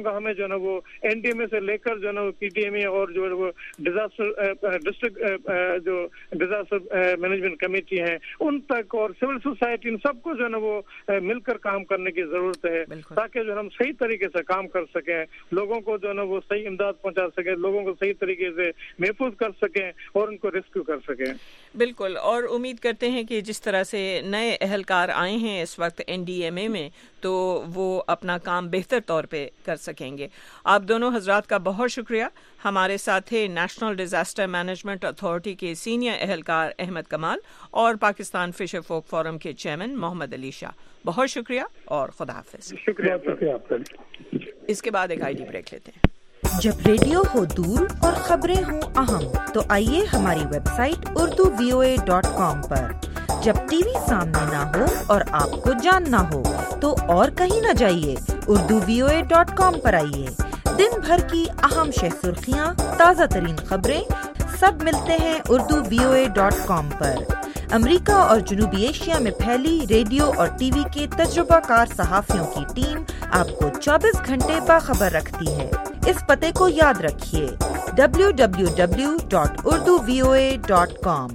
کا ہمیں جو ہے نا وہ این ڈی ایم اے سے لے کر جو ہے نا وہ پی ڈی ایم اے اور جو ہے وہ ڈیزاسٹر ڈسٹرکٹ جو ڈیزاسٹر مینجمنٹ کمیٹی ہیں ان تک اور سول سوسائٹی ان سب کو جو ہے نا وہ مل کر کام کرنے کی ضرورت ہے تاکہ جو ہے ہم صحیح طریقے سے کام کر سکیں, لوگوں کو جو ہے نا وہ صحیح امداد پہنچا سکیں, لوگوں کو صحیح طریقے سے محفوظ کر سکیں اور ان کو ریسکیو کر سکیں. بالکل, اور امید کرتے ہیں کہ جس طرح سے نئے اہلکار آئے ہیں اس وقت این ڈی ایم اے میں تو وہ اپنا کام بہتر طور پہ کر سکیں گے. آپ دونوں حضرات کا بہت شکریہ. ہمارے ساتھ تھے نیشنل ڈیزاسٹر مینجمنٹ اتھارٹی کے سینئر اہلکار احمد کمال اور پاکستان فشر فوک فورم کے چیئرمین محمد علی شاہ. بہت شکریہ اور خدا حافظ. شکریہ. اس کے بعد ایک آئی ڈی بریک لیتے ہیں. جب ریڈیو ہو دور اور خبریں ہوں اہم تو آئیے ہماری website Urdu V O A dot com پر. جب ٹی وی سامنے نہ ہو اور آپ کو جاننا ہو تو اور کہیں نہ جائیے, Urdu V O A dot com پر آئیے. دن بھر کی اہم شہ سرخیاں, تازہ ترین خبریں سب ملتے ہیں Urdu V O A dot com پر. امریکہ اور جنوبی ایشیا میں پھیلی ریڈیو اور ٹی وی کے تجربہ کار صحافیوں کی ٹیم آپ کو چوبیس گھنٹے باخبر رکھتی ہے. اس پتے کو یاد رکھیے W W W dot Urdu V O A dot com.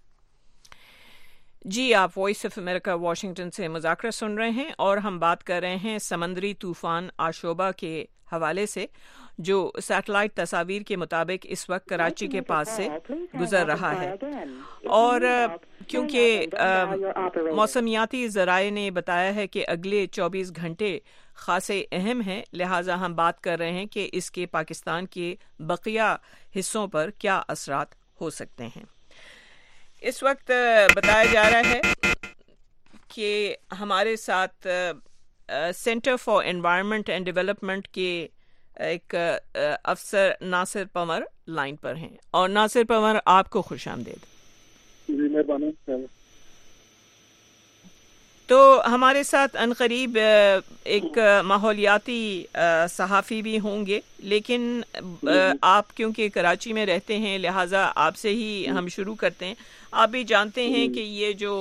جی, آپ وائس آف امریکہ واشنگٹن سے مذاکرہ سن رہے ہیں اور ہم بات کر رہے ہیں سمندری طوفان آشوبہ کے حوالے سے جو سیٹلائٹ تصاویر کے مطابق اس وقت کراچی کے پاس سے گزر رہا ہے. اور کیونکہ موسمیاتی ذرائع نے بتایا ہے کہ اگلے چوبیس گھنٹے خاصے اہم ہیں, لہٰذا ہم بات کر رہے ہیں کہ اس کے پاکستان کے بقیہ حصوں پر کیا اثرات ہو سکتے ہیں. اس وقت بتایا جا رہا ہے کہ ہمارے ساتھ centre for environment and development کے ایک افسر ناصر پنور لائن پر ہیں. اور ناصر پنور, آپ کو خوش آمدید. جی مہربانی. تو ہمارے ساتھ عنقریب ایک ماحولیاتی صحافی بھی ہوں گے, لیکن آپ کیونکہ کراچی میں رہتے ہیں لہٰذا آپ سے ہی ہم شروع کرتے ہیں. آپ بھی جانتے ہیں کہ یہ جو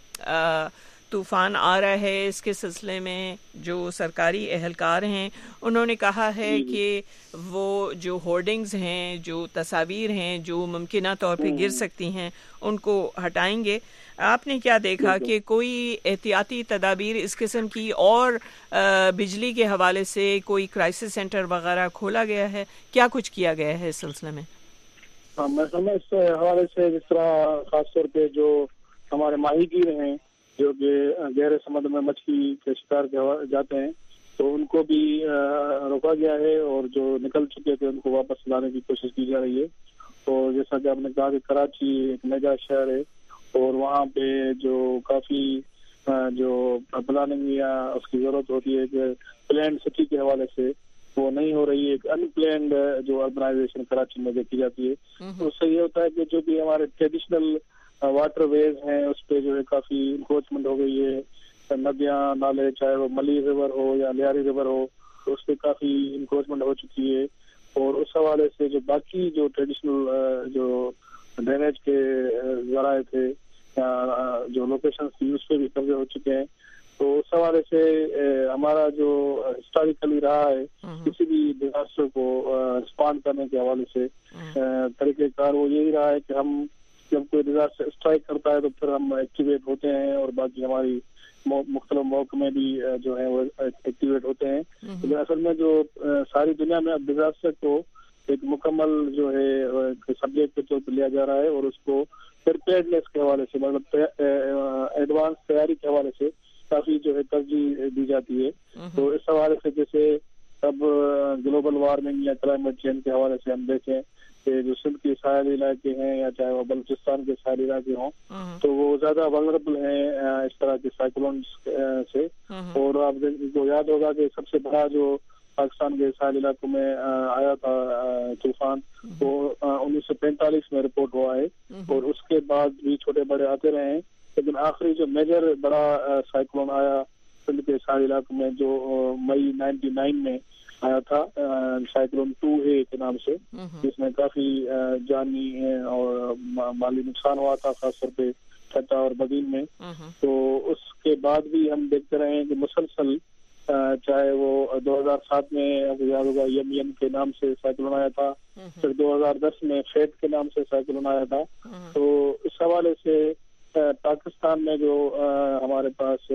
طوفان آ رہا ہے اس کے سلسلے میں جو سرکاری اہلکار ہیں انہوں نے کہا ہے کہ وہ جو ہورڈنگز ہیں, جو تصاویر ہیں جو ممکنہ طور پہ گر سکتی ہیں ان کو ہٹائیں گے. آپ نے کیا دیکھا کہ کوئی احتیاطی تدابیر اس قسم کی اور بجلی کے حوالے سے کوئی کرائسس سینٹر وغیرہ کھولا گیا ہے, کیا کچھ کیا گیا ہے اس سلسلے میں؟ ہاں, میں سمجھ اس حوالے سے جس طرح خاص طور پہ جو ہمارے ماہی گیر ہیں جو کہ گہرے سمندر میں مچھلی کے شکار جاتے ہیں تو ان کو بھی روکا گیا ہے اور جو نکل چکے تھے ان کو واپس لانے کی کوشش کی جا رہی ہے. تو جیسا کہ آپ نے کہا کہ کراچی ایک میگا شہر ہے اور وہاں پہ جو کافی جو پلاننگ یا اس کی ضرورت ہوتی ہے کہ پلانڈ سٹی کے حوالے سے وہ نہیں ہو رہی ہے. ایک ان پلانڈ جو اربنائزیشن کراچی میں دیکھی جاتی ہے تو اس سے یہ ہوتا ہے کہ جو بھی ہمارے ٹریڈیشنل واٹر ویز ہیں اس پہ جو ہے کافی انکروچمنٹ ہو گئی ہے. ندیاں نالے چاہے وہ ملی ریور ہو یا لیاری ریور ہو تو اس پہ کافی انکروچمنٹ ہو چکی ہے. اور اس حوالے سے جو باقی جو ٹریڈیشنل جو ڈرینیج کے ذرائع تھے جو لوکیشن تھی اس پہ بھی قبضے ہو چکے ہیں. تو اس حوالے سے ہمارا جو ہسٹوریکلی رہا ہے کسی بھی ڈیزاسٹر کو رسپونڈ کرنے کے حوالے سے طریقہ کار وہ یہی رہا ہے کہ ہم جب کوئی ڈیزاسٹر اسٹرائک کرتا ہے تو پھر ہم ایکٹیویٹ ہوتے ہیں اور باقی ہماری مختلف محکمے بھی جو ہیں وہ ایکٹیویٹ ہوتے ہیں. لیکن اصل میں جو ساری دنیا میں اب ڈیزاسٹر کو ایک مکمل جو ہے سبجیکٹ کے طور پر لیا جا رہا ہے اور اس کو پریپیئرڈنیس کے حوالے سے مطلب ایڈوانس تیاری کے حوالے سے کافی جو ہے ترجیح دی جاتی ہے. تو اس حوالے سے جیسے اب گلوبل وارمنگ یا کلائمیٹ چینج کے حوالے سے ہم دیکھیں کہ جو سندھ کے ساحلی علاقے ہیں یا چاہے وہ بلوچستان کے ساحلی علاقے ہوں تو وہ زیادہ ولنریبل ہیں اس طرح کے سائیکلونز سے. اور آپ کو یاد ہوگا کہ سب سے بڑا جو پاکستان کے ساحلی علاقوں میں آیا تھا طوفان وہ انیس سو پینتالیس میں رپورٹ ہوا ہے اور اس کے بعد بھی چھوٹے بڑے آتے رہے ہیں. لیکن آخری جو میجر بڑا سائیکلون آیا سندھ کے ساحلی علاقوں میں جو مئی نائنٹی نائن میں آیا تھا سائیکلون ٹو اے کے نام سے, جس میں کافی جانی اور مالی نقصان ہوا تھا خاص طور پہ ٹھٹا اور بدین میں. تو اس کے بعد بھی ہم دیکھتے رہے ہیں کہ مسلسل چاہے وہ دو ہزار سات میں آپ کو یاد ہوگا یمین کے نام سے سائیکلون آیا تھا، پھر دو ہزار دس میں فیٹ کے نام سے سائیکلون آیا تھا. تو اس حوالے سے پاکستان میں جو ہمارے پاس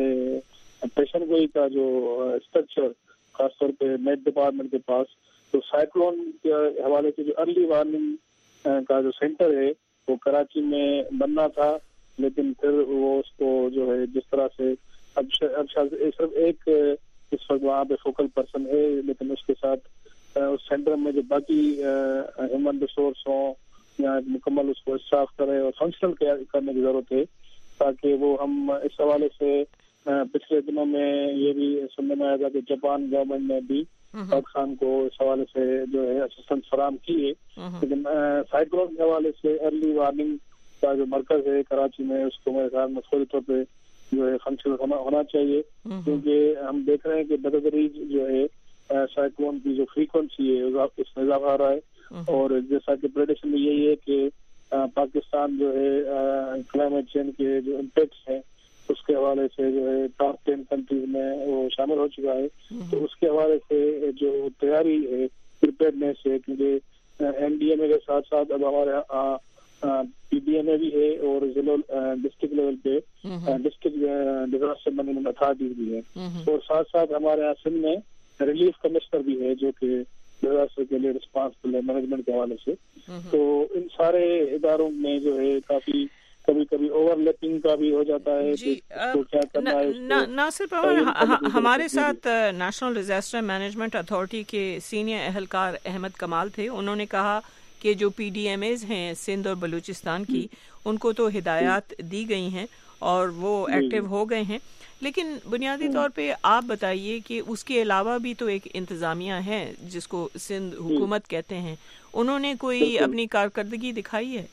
پیشن گوئی کا جو اسٹرکچر خاص طور پہ میٹ ڈپارٹمنٹ کے پاس، تو سائیکلون کے حوالے سے جو ارلی وارننگ کا جو سینٹر ہے وہ کراچی میں بننا تھا، لیکن پھر وہ اس کو جو ہے جس طرح سے اب اب صرف ایک اس وقت وہاں پہ فوکل پرسن ہے، لیکن اس کے ساتھ اس سینٹر میں جو باقی ہیومن ریسورس ہوں یا مکمل اس کو اسٹاف کرے اور فنکشنل کرنے کی ضرورت ہے، تاکہ وہ ہم اس حوالے سے پچھلے دنوں میں یہ بھی سننے میں آیا تھا کہ جاپان گورنمنٹ نے بھی پاکستان کو اس حوالے سے جو ہے اسسٹنس فراہم کی ہے. لیکن سائیکلون کے حوالے سے ارلی وارننگ کا جو مرکز ہے کراچی میں، اس کو میرے خیال میں فوری طور پہ جو ہے فنکشن ہونا ہونا چاہیے، کیونکہ ہم دیکھ رہے ہیں کہ بتدریج جو ہے سائیکلون کی جو فریکوینسی ہے اس میں اضافہ آ رہا ہے، اور جیسا کہ پریڈکشن میں یہی ہے کہ پاکستان جو ہے کلائمیٹ چینج کے جو امپیکٹس ہیں اس کے حوالے سے جو ہے ٹاپ ٹین کنٹریز میں وہ شامل ہو چکا ہے. تو اس کے حوالے سے جو تیاری ہے، پریپیئرنیس ہے، کیونکہ این ڈی ایم اے کے ساتھ ساتھ اب ہمارے پی ڈی ایم اے بھی ہے اور ضلع ڈسٹرکٹ لیول پہ ڈسٹرکٹ ڈیزاسٹر مینجمنٹ اتھارٹیز بھی ہے، اور ساتھ ساتھ ہمارے یہاں سندھ میں ریلیف کمشنر بھی ہے جو کہ ڈیزاسٹر کے لیے رسپانسبل ہے مینجمنٹ کے حوالے سے. تو ان سارے اداروں میں جو ہے کافی کبھی کبھی اوور لیپنگ کا بھی ہو جاتا ہے. جی ناصر پروان، ہمارے ساتھ نیشنل ڈیزاسٹر مینجمنٹ اتھارٹی کے سینئر اہلکار احمد کمال تھے. انہوں نے کہا کہ جو پی ڈی ایم ایز ہیں سندھ اور بلوچستان کی، ان کو تو ہدایات دی گئی ہیں اور وہ ایکٹیو ہو گئے ہیں، لیکن بنیادی طور پہ آپ بتائیے کہ اس کے علاوہ بھی تو ایک انتظامیہ ہے جس کو سندھ حکومت کہتے ہیں، انہوں نے کوئی اپنی کارکردگی دکھائی ہے؟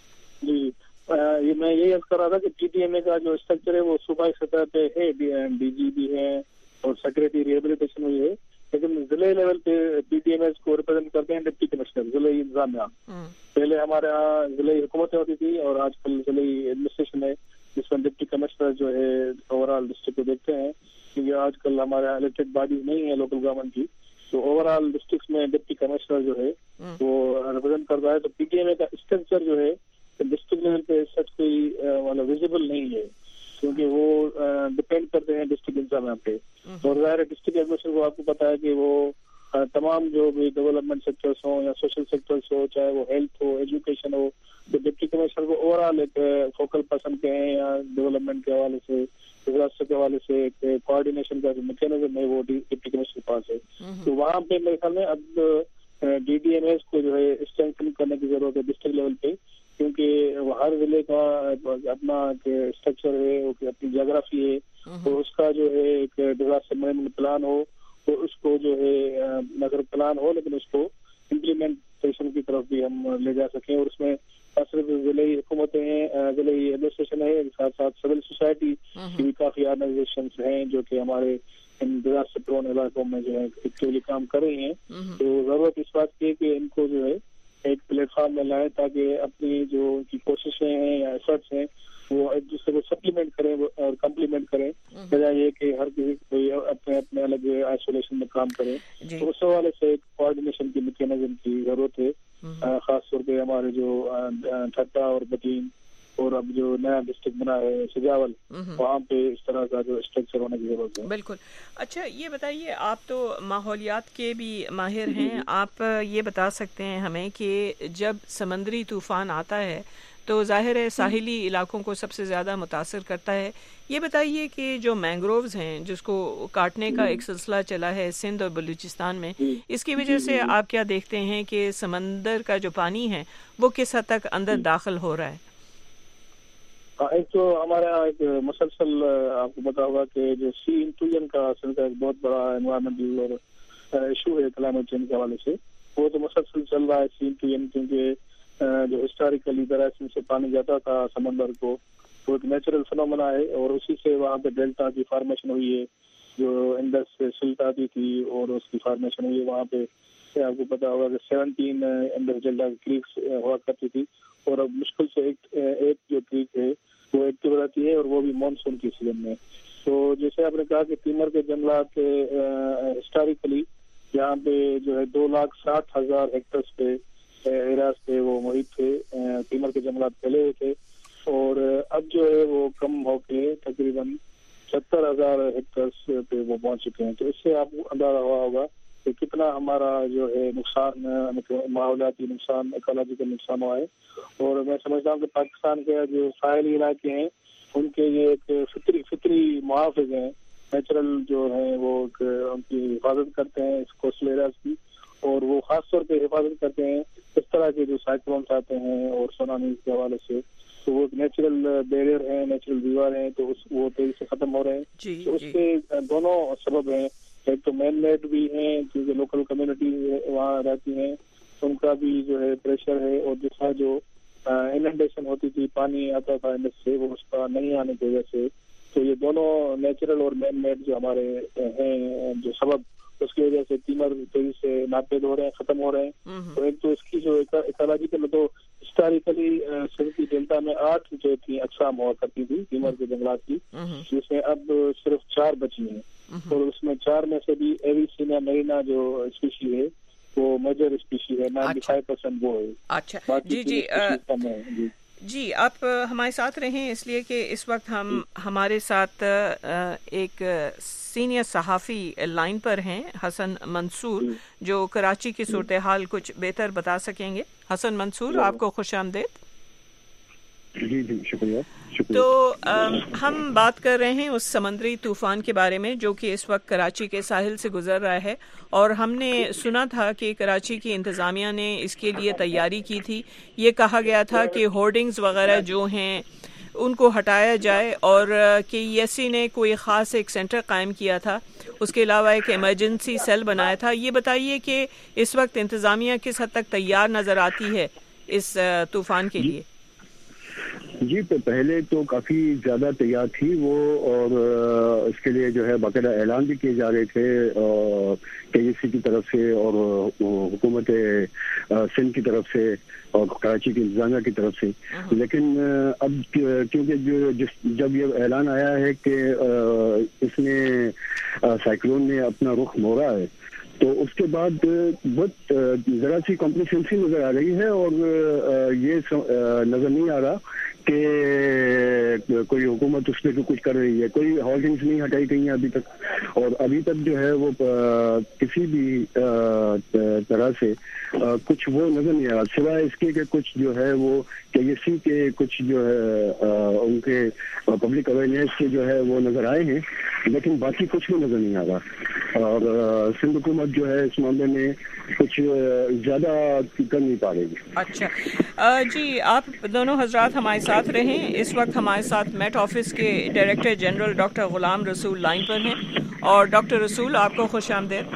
جی یہ میں یہی عرض کر رہا تھا کہ پی ڈی ایم اے کا جو اسٹرکچر ہے وہ صوبائی سطح پہ ہے، ڈی جی بھی ہے اور سیکریٹری ریہیبلیٹیشن ہوئی ہے، لیکن ضلعی لیول پہ پی ڈی ایم ایس کو ریپرزینٹ کرتے ہیں ڈپٹی کمشنر ضلعی انتظامیہ. پہلے ہمارے یہاں ضلعی حکومتیں ہوتی تھی اور آج کل ضلعی ایڈمنسٹریشن ہے جس میں ڈپٹی کمشنر جو ہے اوور آل ڈسٹرکٹ کو دیکھتے ہیں، کیونکہ آج کل ہمارے یہاں الیکٹڈ باڈیز نہیں ہے لوکل گورنمنٹ کی، تو اوور آل ڈسٹرکٹ میں ڈپٹی کمشنر جو ہے وہ ریپرزینٹ کرتا ہے. تو پی ڈی ایم اے کا اسٹرکچر جو ہے ڈسٹرکٹ لیول پہ سچ کوئی مطلب ویزیبل نہیں ہے، کیونکہ وہ ڈپینڈ کرتے ہیں ڈسٹرکٹ انتظامیہ پہ. اور ظاہر ڈسٹرکٹ ایڈمنسٹریشن کو آپ کو پتا ہے کہ وہ تمام جو بھی ڈیولپمنٹ سیکٹرس ہوں یا سوشل سیکٹرس ہو، چاہے وہ ہیلتھ ہو، ایجوکیشن ہو، تو ڈپٹی کمشنر کو اوور آل ایک فوکل پرسن کہیں یا ڈیولپمنٹ کے حوالے سے ڈیزاسٹر کے حوالے سے ایک کوآرڈینیشن کا جو میکینزم ہے وہ ڈپٹی کمشنر کے پاس ہے. تو وہاں پہ میرے خیال میں اب ڈی ڈی ایم ایس کو جو ہے اسٹرینتھن کرنے کی ضرورت ہے ڈسٹرکٹ لیول پہ، کیونکہ ہر ضلع کا اپنا اسٹرکچر ہے، اپنی جغرافی ہے، تو اس کا جو ہے ایک ڈیزاسٹر مینجمنٹ پلان ہو، تو اس کو جو ہے نظر پلان ہو، لیکن اس کو امپلیمنٹیشن کی طرف بھی ہم لے جا سکیں. اور اس میں صرف ضلعی حکومتیں ہیں، ضلعی ایڈمنسٹریشن ہے، ساتھ ساتھ سول سوسائٹی کی بھی کافی آرگنائزیشنس ہیں جو کہ ہمارے ان ڈیزاسٹر پرون علاقوں میں جو ہے ایکٹیولی کام کر رہی ہیں. تو ضرورت اس بات کی ہے کہ ان کو جو ہے ایک پلیٹ فارم میں لائیں تاکہ اپنی جو ان کی کوششیں ہیں یا ایفرٹس ہیں وہ ایک دوسرے کو سپلیمنٹ کریں اور کمپلیمنٹ کریں، بجائے یہ کہ ہر کسی کوئی اپنے اپنے الگ آئسولیشن میں کام کرے. تو اس حوالے سے ایک کوآرڈینیشن کی میکینزم کی ضرورت ہے، خاص طور پہ ہمارے جو ٹھٹا اور بٹین اور اب جو نیا ڈسٹرکٹ بنا ہے سجاول، وہاں پہ اس طرح کا جو اسٹرکچر ہونے کی ضرورت ہے. بالکل. اچھا یہ بتائیے، آپ تو ماحولیات کے بھی ماہر ہیں، آپ یہ بتا سکتے ہیں ہمیں کہ جب سمندری طوفان آتا ہے تو ظاہر ہے ساحلی علاقوں کو سب سے زیادہ متاثر کرتا ہے. یہ بتائیے کہ جو مینگرووز ہیں جس کو کاٹنے کا ایک سلسلہ چلا ہے سندھ اور بلوچستان میں، اس کی وجہ سے آپ کیا دیکھتے ہیں کہ سمندر کا جو پانی ہے وہ کس حد تک اندر داخل ہو رہا ہے؟ ایک تو ہمارے یہاں ایک مسلسل آپ کو پتا ہوگا کہ جو سی انٹروژن کا سلسلہ ایک بہت بڑا انوائرمنٹل اور ایشو ہے کلائمیٹ چینج کے حوالے سے، وہ تو مسلسل چل رہا ہے سی انٹروژن، کیونکہ جو ہسٹوریکلی دراصل سے پانی جاتا تھا سمندر کو، وہ ایک نیچرل فنومنا ہے، اور اسی سے وہاں پہ ڈیلٹا کی فارمیشن ہوئی ہے، جو انڈس سے سلٹ آتی تھی اور اس کی فارمیشن ہوئی ہے. وہاں پہ آپ کو پتا ہوگا کہ سیونٹین انڈس ڈیلٹا کریکس ہوا کرتی تھی، اور اب مشکل سے ایک ایک جو کریک ہے وہ ایکٹیو رہتی ہے، اور وہ بھی مانسون کے سیزن میں. تو جیسے آپ نے کہا کہ تیمر کے جنگلات ہسٹوریکلی یہاں پہ جو ہے دو لاکھ ساٹھ ہزار ہیکٹرس پہ ایراز پہ وہ محیط تھے، تیمر کے جنگلات پھیلے ہوئے تھے، اور اب جو ہے وہ کم ہو کے تقریباً ستر ہزار ہیکٹرس پہ وہ پہنچ چکے ہیں. تو اس سے آپ کو اندازہ ہوا ہوگا کہ کتنا ہمارا جو ہے نقصان، ماحولیاتی نقصان، ایکولوجیکل نقصان ہوا ہے. اور میں سمجھتا ہوں کہ پاکستان کے جو ساحلی علاقے ہیں ان کے یہ ایک فطری فطری محافظ ہیں، نیچرل جو ہیں وہ ان کی حفاظت کرتے ہیں اس کوسٹل ایریاز کی، اور وہ خاص طور پہ حفاظت کرتے ہیں اس طرح کے جو سائیکلونس آتے ہیں اور سونامیز کے حوالے سے. تو وہ نیچرل بیریئر ہیں، نیچرل دیوار ہیں، تو وہ تیزی سے ختم ہو رہے ہیں. جی تو اس جی. کے دونوں سبب ہیں، ایک تو مین میڈ بھی ہیں کیونکہ لوکل کمیونٹی وہاں رہتی ہیں، ان کا بھی جو ہے پریشر ہے، اور دوسرا جو اننڈیشن ہوتی تھی، پانی آتا تھا انڈس سے، وہ اس کا نہیں آنے کی وجہ سے. تو یہ دونوں نیچرل اور مین میڈ جو ہمارے ہیں جو سبب، اس کی وجہ سے تیمر تیزی سے ناپید ہو رہے ہیں، ختم ہو رہے ہیں. تو ایک تو اس کی جو ایکولوجیکل، تو ہسٹوریکلی سندھ کی ڈیلٹا میں آٹھ جو تھی اقسام ہوا کرتی تھی تیمر کے جنگلات کی، جس میں اب صرف چار بچی ہیں، اور اس میں چار میں سے بھی ایویسینا میرینا جو اسپیشی ہے وہ میجر اسپیشی ہے، نائنٹی فائیو پرسینٹ وہ ہے. اچھا جی جی جی جی آپ ہمارے ساتھ رہیں، اس لیے کہ اس وقت ہم ہمارے ساتھ ایک سینئر صحافی لائن پر ہیں، حسن منصور، جو کراچی کی صورتحال کچھ بہتر بتا سکیں گے. حسن منصور، آپ کو خوش آمدید. جی جی شکریہ. تو ہم بات کر رہے ہیں اس سمندری طوفان کے بارے میں جو کہ اس وقت کراچی کے ساحل سے گزر رہا ہے، اور ہم نے سنا تھا کہ کراچی کی انتظامیہ نے اس کے لیے تیاری کی تھی. یہ کہا گیا تھا کہ ہورڈنگز وغیرہ جو ہیں ان کو ہٹایا جائے، اور کہ ایسی نے کوئی خاص ایک سینٹر قائم کیا تھا، اس کے علاوہ ایک ایمرجنسی سیل بنایا تھا. یہ بتائیے کہ اس وقت انتظامیہ کس حد تک تیار نظر آتی ہے اس طوفان کے لیے؟ جی تو پہلے تو کافی زیادہ تیار تھی وہ، اور اس کے لیے جو ہے باقاعدہ اعلان بھی کیے جا رہے تھے کے ای سی کی طرف سے اور حکومت سندھ کی طرف سے اور کراچی کی انتظامیہ کی طرف سے. لیکن اب کیونکہ جو جس جب یہ اعلان آیا ہے کہ اس نے سائیکلون نے اپنا رخ موڑا ہے، تو اس کے بعد بہت ذرا سی کمپلیسنسی نظر آ رہی ہے، اور یہ نظر نہیں آ رہا کہ کوئی حکومت اس پہ کچھ کر رہی ہے. کوئی ہولڈنگز نہیں ہٹائی گئی ہیں ابھی تک، اور ابھی تک جو ہے وہ کسی بھی طرح سے کچھ وہ نظر نہیں آ رہا، سوائے اس کے کہ کچھ جو ہے وہ کے ای سی کے کچھ جو ہے ان کے پبلک اویئرنیس کے جو ہے وہ نظر آئے ہیں، لیکن باقی کچھ بھی نظر نہیں آ رہا. اور سندھ حکومت جو ہے اس معاملے میں کچھ زیادہ کر نہیں پا رہی. اچھا جی، آپ دونوں حضرات ہمارے ساتھ رہیں. اس وقت ہمارے ساتھ میٹ آفس کے ڈائریکٹر جنرل ڈاکٹر غلام رسول لائن پر ہیں، اور ڈاکٹر رسول آپ کو خوش آمدید.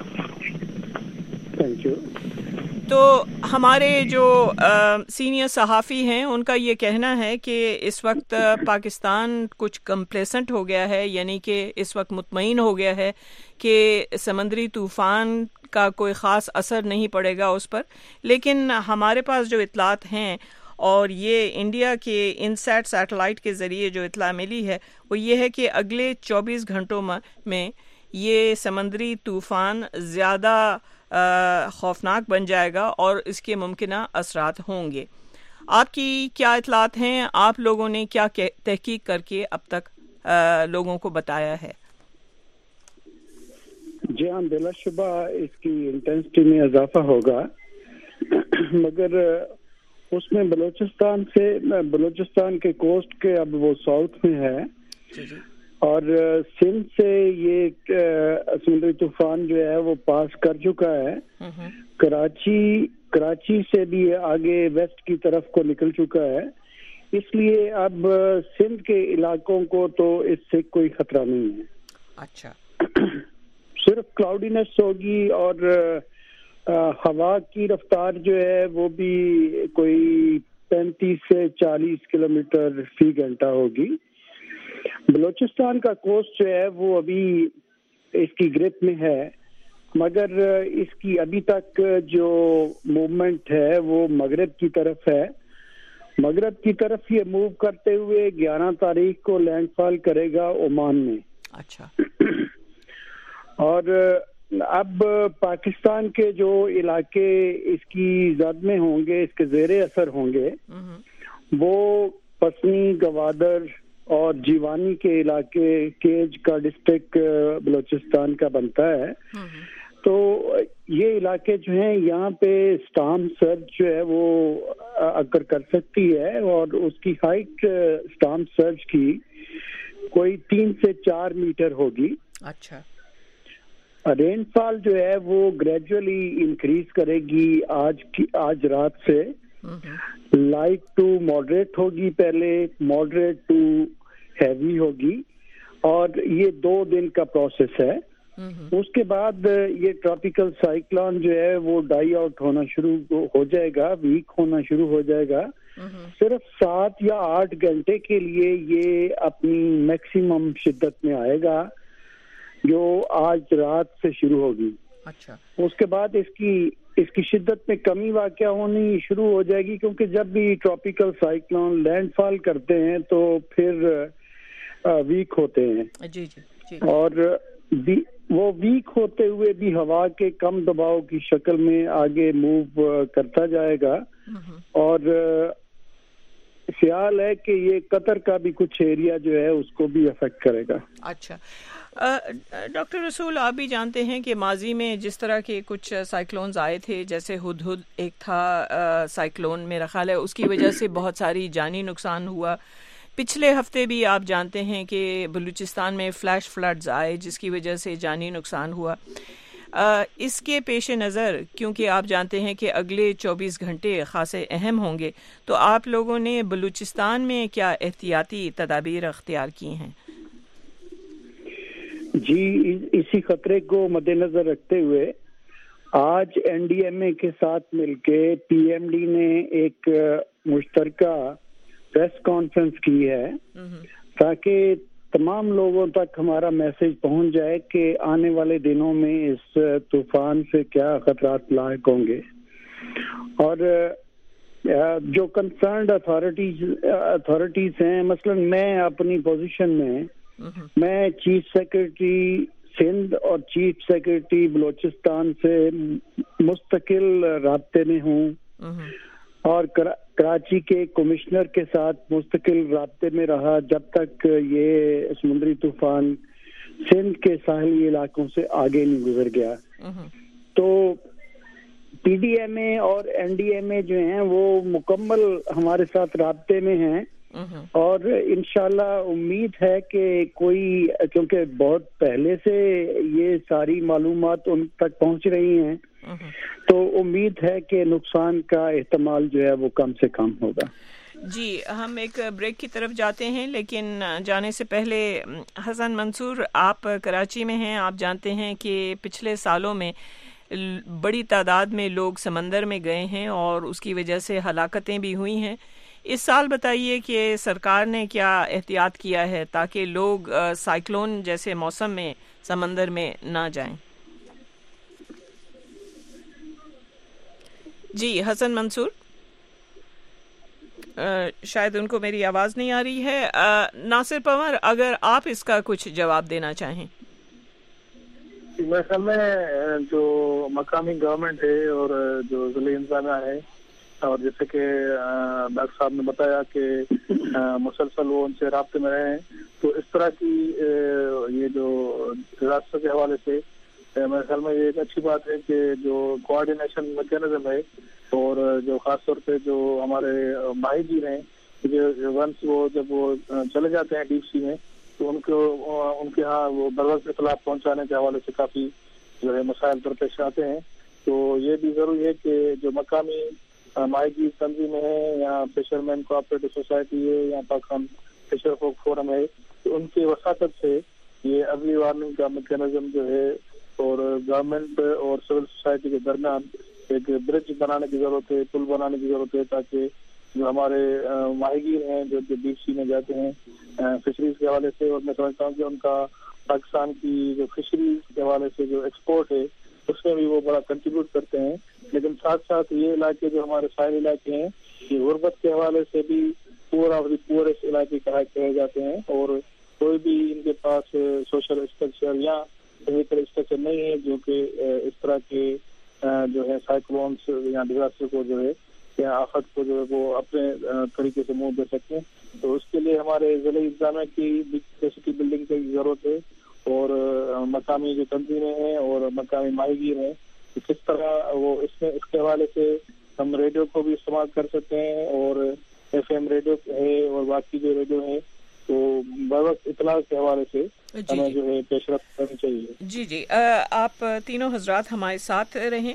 Thank you. تو ہمارے جو سینئر صحافی ہیں ان کا یہ کہنا ہے کہ اس وقت پاکستان کچھ کمپلیسنٹ ہو گیا ہے، یعنی کہ اس وقت مطمئن ہو گیا ہے کہ سمندری طوفان کا کوئی خاص اثر نہیں پڑے گا اس پر. لیکن ہمارے پاس جو اطلاعات ہیں، اور یہ انڈیا کے انسیٹ سیٹلائٹ کے ذریعے جو اطلاع ملی ہے، وہ یہ ہے کہ اگلے چوبیس گھنٹوں میں یہ سمندری طوفان زیادہ خوفناک بن جائے گا اور اس کے ممکنہ اثرات ہوں گے. آپ کی کیا اطلاعات ہیں؟ آپ لوگوں نے کیا تحقیق کر کے اب تک لوگوں کو بتایا ہے؟ جی ہاں، بلا شبہ اس کی انٹینسٹی میں اضافہ ہوگا، مگر اس میں بلوچستان سے بلوچستان کے کوسٹ کے اب وہ ساؤتھ میں ہے، اور سندھ سے یہ سمندری طوفان جو ہے وہ پاس کر چکا ہے. کراچی کراچی سے بھی آگے ویسٹ کی طرف کو نکل چکا ہے، اس لیے اب سندھ کے علاقوں کو تو اس سے کوئی خطرہ نہیں ہے. اچھا، صرف کلاؤڈینس ہوگی، اور ہوا کی رفتار جو ہے وہ بھی کوئی پینتیس سے چالیس کلو میٹر فی گھنٹہ ہوگی. بلوچستان کا کوسٹ جو ہے وہ ابھی اس کی گرپ میں ہے، مگر اس کی ابھی تک جو موومنٹ ہے وہ مغرب کی طرف ہے، مغرب کی طرف یہ موو کرتے ہوئے گیارہ تاریخ کو لینڈ فال کرے گا عمان میں. اچھا. اور اب پاکستان کے جو علاقے اس کی زد میں ہوں گے, اس کے زیر اثر ہوں گے, وہ پسنی, گوادر اور جیوانی کے علاقے, کیج کا ڈسٹرکٹ بلوچستان کا بنتا ہے. تو یہ علاقے جو ہیں یہاں پہ اسٹارم سرج جو ہے وہ اگر کر سکتی ہے, اور اس کی ہائٹ اسٹارم سرج کی کوئی تین سے چار میٹر ہوگی. اچھا. رین فال جو ہے وہ گریجولی انکریز کرے گی آج کی آج رات سے. لائٹ ٹو ماڈریٹ ہوگی, پہلے ماڈریٹ ٹو ہیوی ہوگی, اور یہ دو دن کا پروسیس ہے. اس کے بعد یہ ٹراپیکل سائیکلون جو ہے وہ ڈائی آؤٹ ہونا شروع ہو جائے گا, ویک ہونا شروع ہو جائے گا. صرف سات یا آٹھ گھنٹے کے لیے یہ اپنی میکسیمم شدت میں آئے گا, جو آج رات سے شروع ہوگی. اچھا. اس کے بعد اس کی اس کی شدت میں کمی واقع ہونی شروع ہو جائے گی, کیونکہ جب بھی ٹراپیکل سائیکلون لینڈ فال کرتے ہیں تو پھر ویک ہوتے ہیں. جی جی جی. اور وہ ویک ہوتے ہوئے بھی ہوا کے کم دباؤ کی شکل میں آگے موو کرتا جائے گا, اور خیال ہے کہ یہ قطر کا بھی کچھ ایریا جو ہے اس کو بھی افیکٹ کرے گا. اچھا. ڈاکٹر رسول, آپ بھی جانتے ہیں کہ ماضی میں جس طرح کے کچھ سائیکلونز آئے تھے, جیسے ہدہد ایک تھا سائیکلون, میرا خیال ہے اس کی وجہ سے بہت ساری جانی نقصان ہوا. پچھلے ہفتے بھی آپ جانتے ہیں کہ بلوچستان میں فلیش فلڈز آئے جس کی وجہ سے جانی نقصان ہوا. اس کے پیش نظر, کیونکہ آپ جانتے ہیں کہ اگلے چوبیس گھنٹے خاصے اہم ہوں گے, تو آپ لوگوں نے بلوچستان میں کیا احتیاطی تدابیر اختیار کی ہیں؟ جی, اسی خطرے کو مد نظر رکھتے ہوئے آج این ڈی ایم اے کے ساتھ مل کے پی ایم ڈی نے ایک مشترکہ پریس کانفرنس کی ہے, تاکہ تمام لوگوں تک ہمارا میسج پہنچ جائے کہ آنے والے دنوں میں اس طوفان سے کیا خطرات لاحق ہوں گے. اور جو کنسرنڈ اتھارٹیز اتھارٹیز ہیں, مثلا میں اپنی پوزیشن میں میں چیف سیکرٹری سندھ اور چیف سیکرٹری بلوچستان سے مستقل رابطے میں ہوں, اور کراچی کے کمشنر کے ساتھ مستقل رابطے میں رہا جب تک یہ سمندری طوفان سندھ کے ساحلی علاقوں سے آگے نہیں گزر گیا. تو پی ڈی ایم اے اور این ڈی ایم اے جو ہیں وہ مکمل ہمارے ساتھ رابطے میں ہیں, اور انشاءاللہ امید ہے کہ کوئی, کیونکہ بہت پہلے سے یہ ساری معلومات ان تک پہنچ رہی ہیں, تو امید ہے کہ نقصان کا احتمال جو ہے وہ کم سے کم ہوگا. جی, ہم ایک بریک کی طرف جاتے ہیں, لیکن جانے سے پہلے حسن منصور, آپ کراچی میں ہیں, آپ جانتے ہیں کہ پچھلے سالوں میں بڑی تعداد میں لوگ سمندر میں گئے ہیں اور اس کی وجہ سے ہلاکتیں بھی ہوئی ہیں. اس سال بتائیے کہ سرکار نے کیا احتیاط کیا ہے تاکہ لوگ سائیکلون جیسے موسم میں سمندر میں نہ جائیں. جی حسن منصور, شاید ان کو میری آواز نہیں آ رہی ہے. ناصر پنور, اگر آپ اس کا کچھ جواب دینا چاہیں. میرے خیال میں جو مقامی گورنمنٹ ہے اور جو ضلعی انتظامیہ ہے, اور جیسے کہ ڈاکٹر صاحب نے بتایا کہ مسلسل وہ ان سے رابطے میں رہے ہیں, تو اس طرح کی یہ جو ڈیزاسٹر کے حوالے سے میرے خیال میں یہ ایک اچھی بات ہے کہ جو کوآرڈینیشن میکینزم ہے, اور جو خاص طور پہ جو ہمارے ماہی گیر ہیں, جو ونس وہ جب وہ چلے جاتے ہیں ڈیپ سی میں, تو ان کو ان کے ہاں وہ بروقت اطلاع پہنچانے کے حوالے سے کافی جو ہے مسائل درپیش آتے ہیں. تو یہ بھی ضروری ہے کہ جو مقامی ماہی گیر تنظیمیں ہیں, یا فشرمین کوآپریٹو سوسائٹی ہے, یا پاکستان فشر فوک فورم ہے, تو ان کی وساطت سے یہ ارلی وارننگ کا میکینزم جو ہے, اور گورنمنٹ اور سول سوسائٹی کے درمیان ایک برج بنانے کی ضرورت ہے, پل بنانے کی ضرورت ہے, تاکہ جو ہمارے ماہی گیر ہیں جو ڈیپ سی میں جاتے ہیں فشریز کے حوالے سے, اور میں سمجھتا ہوں کہ ان کا پاکستان کی جو فشریز کے حوالے سے جو ایکسپورٹ ہے اس میں بھی وہ بڑا کنٹریبیوٹ کرتے ہیں. لیکن ساتھ ساتھ یہ علاقے جو ہمارے ساحلی علاقے ہیں, یہ غربت کے حوالے سے بھی پورا پورے علاقے کہے جاتے ہیں، اور کوئی بھی ان کے پاس سوشل اسٹرکچر یا فزیکل اسٹرکچر نہیں ہے جو کہ اس طرح کے جو ہے سائیکلونس یا ڈیزاسٹر کو جو ہے یا آفت کو جو ہے وہ اپنے طریقے سے منہ دے سکتے ہیں۔ تو اس کے لیے ہمارے ضلع انتظامیہ کی کیپیسٹی بلڈنگ کی ضرورت ہے، اور مقامی جو تنظیمیں ہیں اور مقامی ماہی گیر ہیں کس طرح وہ اس میں اس کے حوالے سے ہم ریڈیو کو بھی استعمال کر سکتے ہیں، اور ایف ایم ریڈیو ہے اور باقی جو ریڈیو ہے تو بروقت اطلاع کے حوالے سے ہمیں جو ہے پیش رفت کرنی چاہیے۔ جی جی آپ تینوں حضرات ہمارے ساتھ رہیں،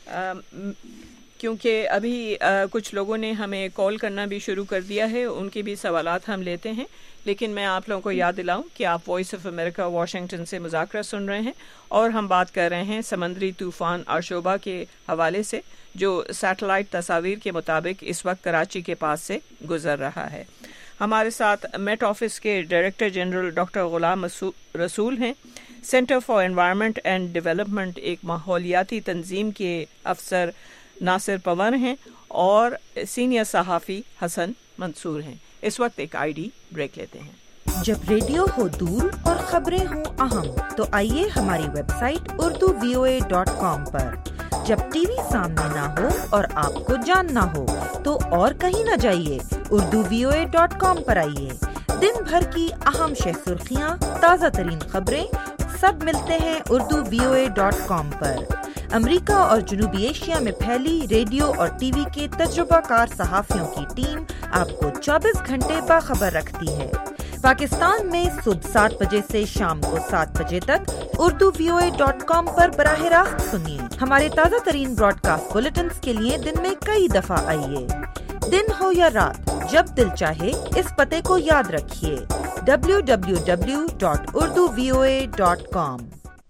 کیونکہ ابھی کچھ لوگوں نے ہمیں کال کرنا بھی شروع کر دیا ہے، ان کے بھی سوالات ہم لیتے ہیں، لیکن میں آپ لوگوں کو یاد دلاؤں کہ آپ وائس آف امریکہ واشنگٹن سے مذاکرہ سن رہے ہیں، اور ہم بات کر رہے ہیں سمندری طوفان آشوبہ کے حوالے سے جو سیٹلائٹ تصاویر کے مطابق اس وقت کراچی کے پاس سے گزر رہا ہے۔ ہمارے ساتھ میٹ آفس کے ڈائریکٹر جنرل ڈاکٹر غلام رسول ہیں، centre for environment and development ایک ماحولیاتی تنظیم کے افسر ناصر پون ہیں، اور سینئر صحافی حسن منصور ہیں۔ اس وقت ایک آئی ڈی بریک لیتے ہیں۔ جب ریڈیو ہو دور اور خبریں ہوں اہم تو آئیے ہماری website Urdu V O A dot com پر۔ جب ٹی وی سامنے نہ ہو اور آپ کو جاننا ہو تو اور کہیں نہ جائیے، Urdu V O A dot com پر آئیے۔ دن بھر کی اہم شہ سرخیاں، تازہ ترین خبریں سب ملتے ہیں Urdu V O A dot com پر۔ امریکہ اور جنوبی ایشیا میں پھیلی ریڈیو اور ٹی وی کے تجربہ کار صحافیوں کی ٹیم آپ کو چوبیس گھنٹے باخبر رکھتی ہے۔ پاکستان میں صبح سات بجے سے شام کو سات بجے تک Urdu V O A dot com پر براہ راست سنیے۔ ہمارے تازہ ترین براڈ کاسٹ بلیٹنز کے لیے دن میں کئی دفعہ آئیے، دن ہو یا رات، جب دل چاہے اس پتے کو یاد رکھیے، W W W dot Urdu V O A dot com.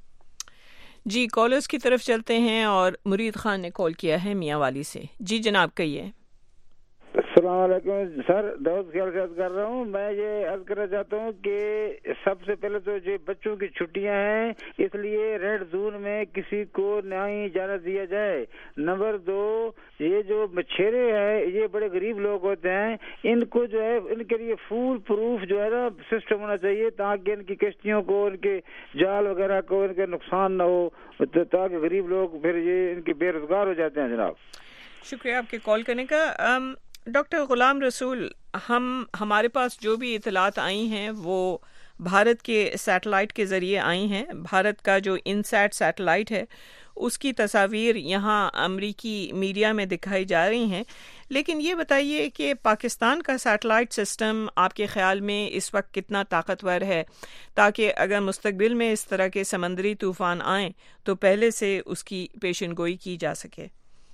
جی کالرز کی طرف چلتے ہیں، اور مرید خان نے کال کیا ہے میاں والی سے۔ جی جناب کہیے۔ السلام علیکم سر، دعوت خیال سے عرض کر رہا ہوں۔ میں یہ عرض کرنا چاہتا ہوں کہ سب سے پہلے تو جو بچوں کی چھٹیاں ہیں اس لیے ریڈ زون میں کسی کو نہیں جانا دیا جائے۔ نمبر دو، یہ جو مچھیرے ہیں یہ بڑے غریب لوگ ہوتے ہیں، ان کو جو ہے ان کے لیے فول پروف جو ہے نا سسٹم ہونا چاہیے، تاکہ ان کی کشتیوں کو، ان کے جال وغیرہ کو ان کا نقصان نہ ہو، تاکہ غریب لوگ پھر یہ ان کے بے روزگار ہو جاتے ہیں۔ جناب شکریہ آپ کے کال کرنے کا۔ ڈاکٹر غلام رسول، ہم ہمارے پاس جو بھی اطلاعات آئی ہیں وہ بھارت کے سیٹلائٹ کے ذریعے آئی ہیں۔ بھارت کا جو ان سیٹ سیٹلائٹ ہے اس کی تصاویر یہاں امریکی میڈیا میں دکھائی جا رہی ہیں، لیکن یہ بتائیے کہ پاکستان کا سیٹلائٹ سسٹم آپ کے خیال میں اس وقت کتنا طاقتور ہے، تاکہ اگر مستقبل میں اس طرح کے سمندری طوفان آئیں تو پہلے سے اس کی پیشن گوئی کی جا سکے؟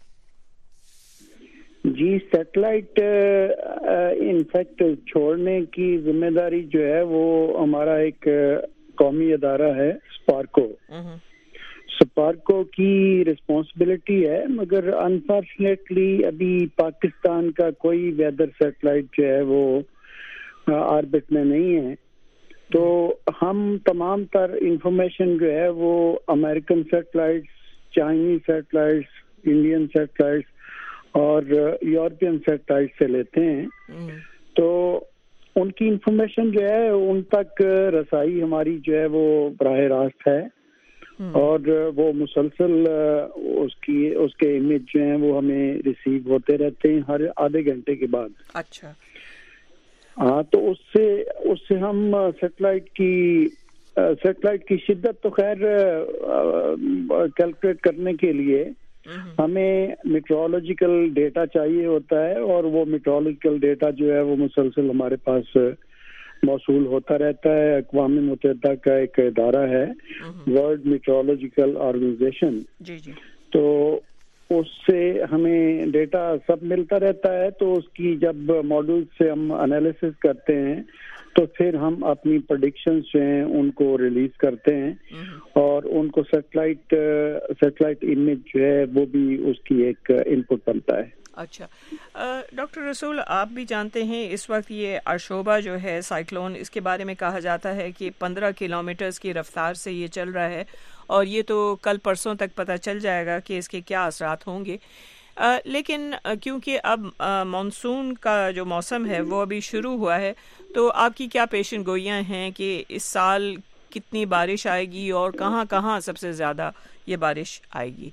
جی سیٹلائٹ انفیکٹ چھوڑنے کی ذمہ داری جو ہے وہ ہمارا ایک قومی ادارہ ہے اسپارکو۔ اسپارکو کی رسپانسبلٹی ہے، مگر انفارچونیٹلی ابھی پاکستان کا کوئی ویدر سیٹلائٹ جو ہے وہ آربٹ میں نہیں ہے، تو ہم تمام تر انفارمیشن جو ہے وہ American satellites, Chinese satellites, Indian satellites اور یورپین سیٹلائٹ سے لیتے ہیں، تو ان کی انفارمیشن جو ہے ان تک رسائی ہماری جو ہے وہ براہ راست ہے، اور وہ مسلسل اس کی اس کے امیج جو ہیں وہ ہمیں ریسیو ہوتے رہتے ہیں ہر آدھے گھنٹے کے بعد۔ اچھا ہاں، تو اس سے اس سے ہم سیٹلائٹ کی سیٹلائٹ کی شدت تو خیر کیلکولیٹ کرنے کے لیے ہمیں میٹرولوجیکل ڈیٹا چاہیے ہوتا ہے، اور وہ میٹرولوجیکل ڈیٹا جو ہے وہ مسلسل ہمارے پاس موصول ہوتا رہتا ہے۔ اقوام متحدہ کا ایک ادارہ ہے ورلڈ میٹرولوجیکل آرگنائزیشن، جی جی، تو اس سے ہمیں ڈیٹا سب ملتا رہتا ہے، تو اس کی جب ماڈل سے ہم انالیسس کرتے ہیں تو پھر ہم اپنی پریڈکشنز جو ہیں ان کو ریلیز کرتے ہیں، اور ان کو سیٹلائٹ سیٹلائٹ امیج جو ہے وہ بھی اس کی ایک ان پٹ بنتا ہے۔ اچھا ڈاکٹر رسول، آپ بھی جانتے ہیں اس وقت یہ آشوبہ جو ہے سائیکلون، اس کے بارے میں کہا جاتا ہے کہ پندرہ کلو میٹرز کی رفتار سے یہ چل رہا ہے، اور یہ تو کل پرسوں تک پتہ چل جائے گا کہ اس کے کیا اثرات ہوں گے۔ لیکن کیونکہ اب مانسون کا جو موسم ہے وہ ابھی شروع ہوا ہے، تو آپ کی کیا پیشن گوئیاں ہیں کہ اس سال کتنی بارش آئے گی اور کہاں کہاں سب سے زیادہ یہ بارش آئے گی؟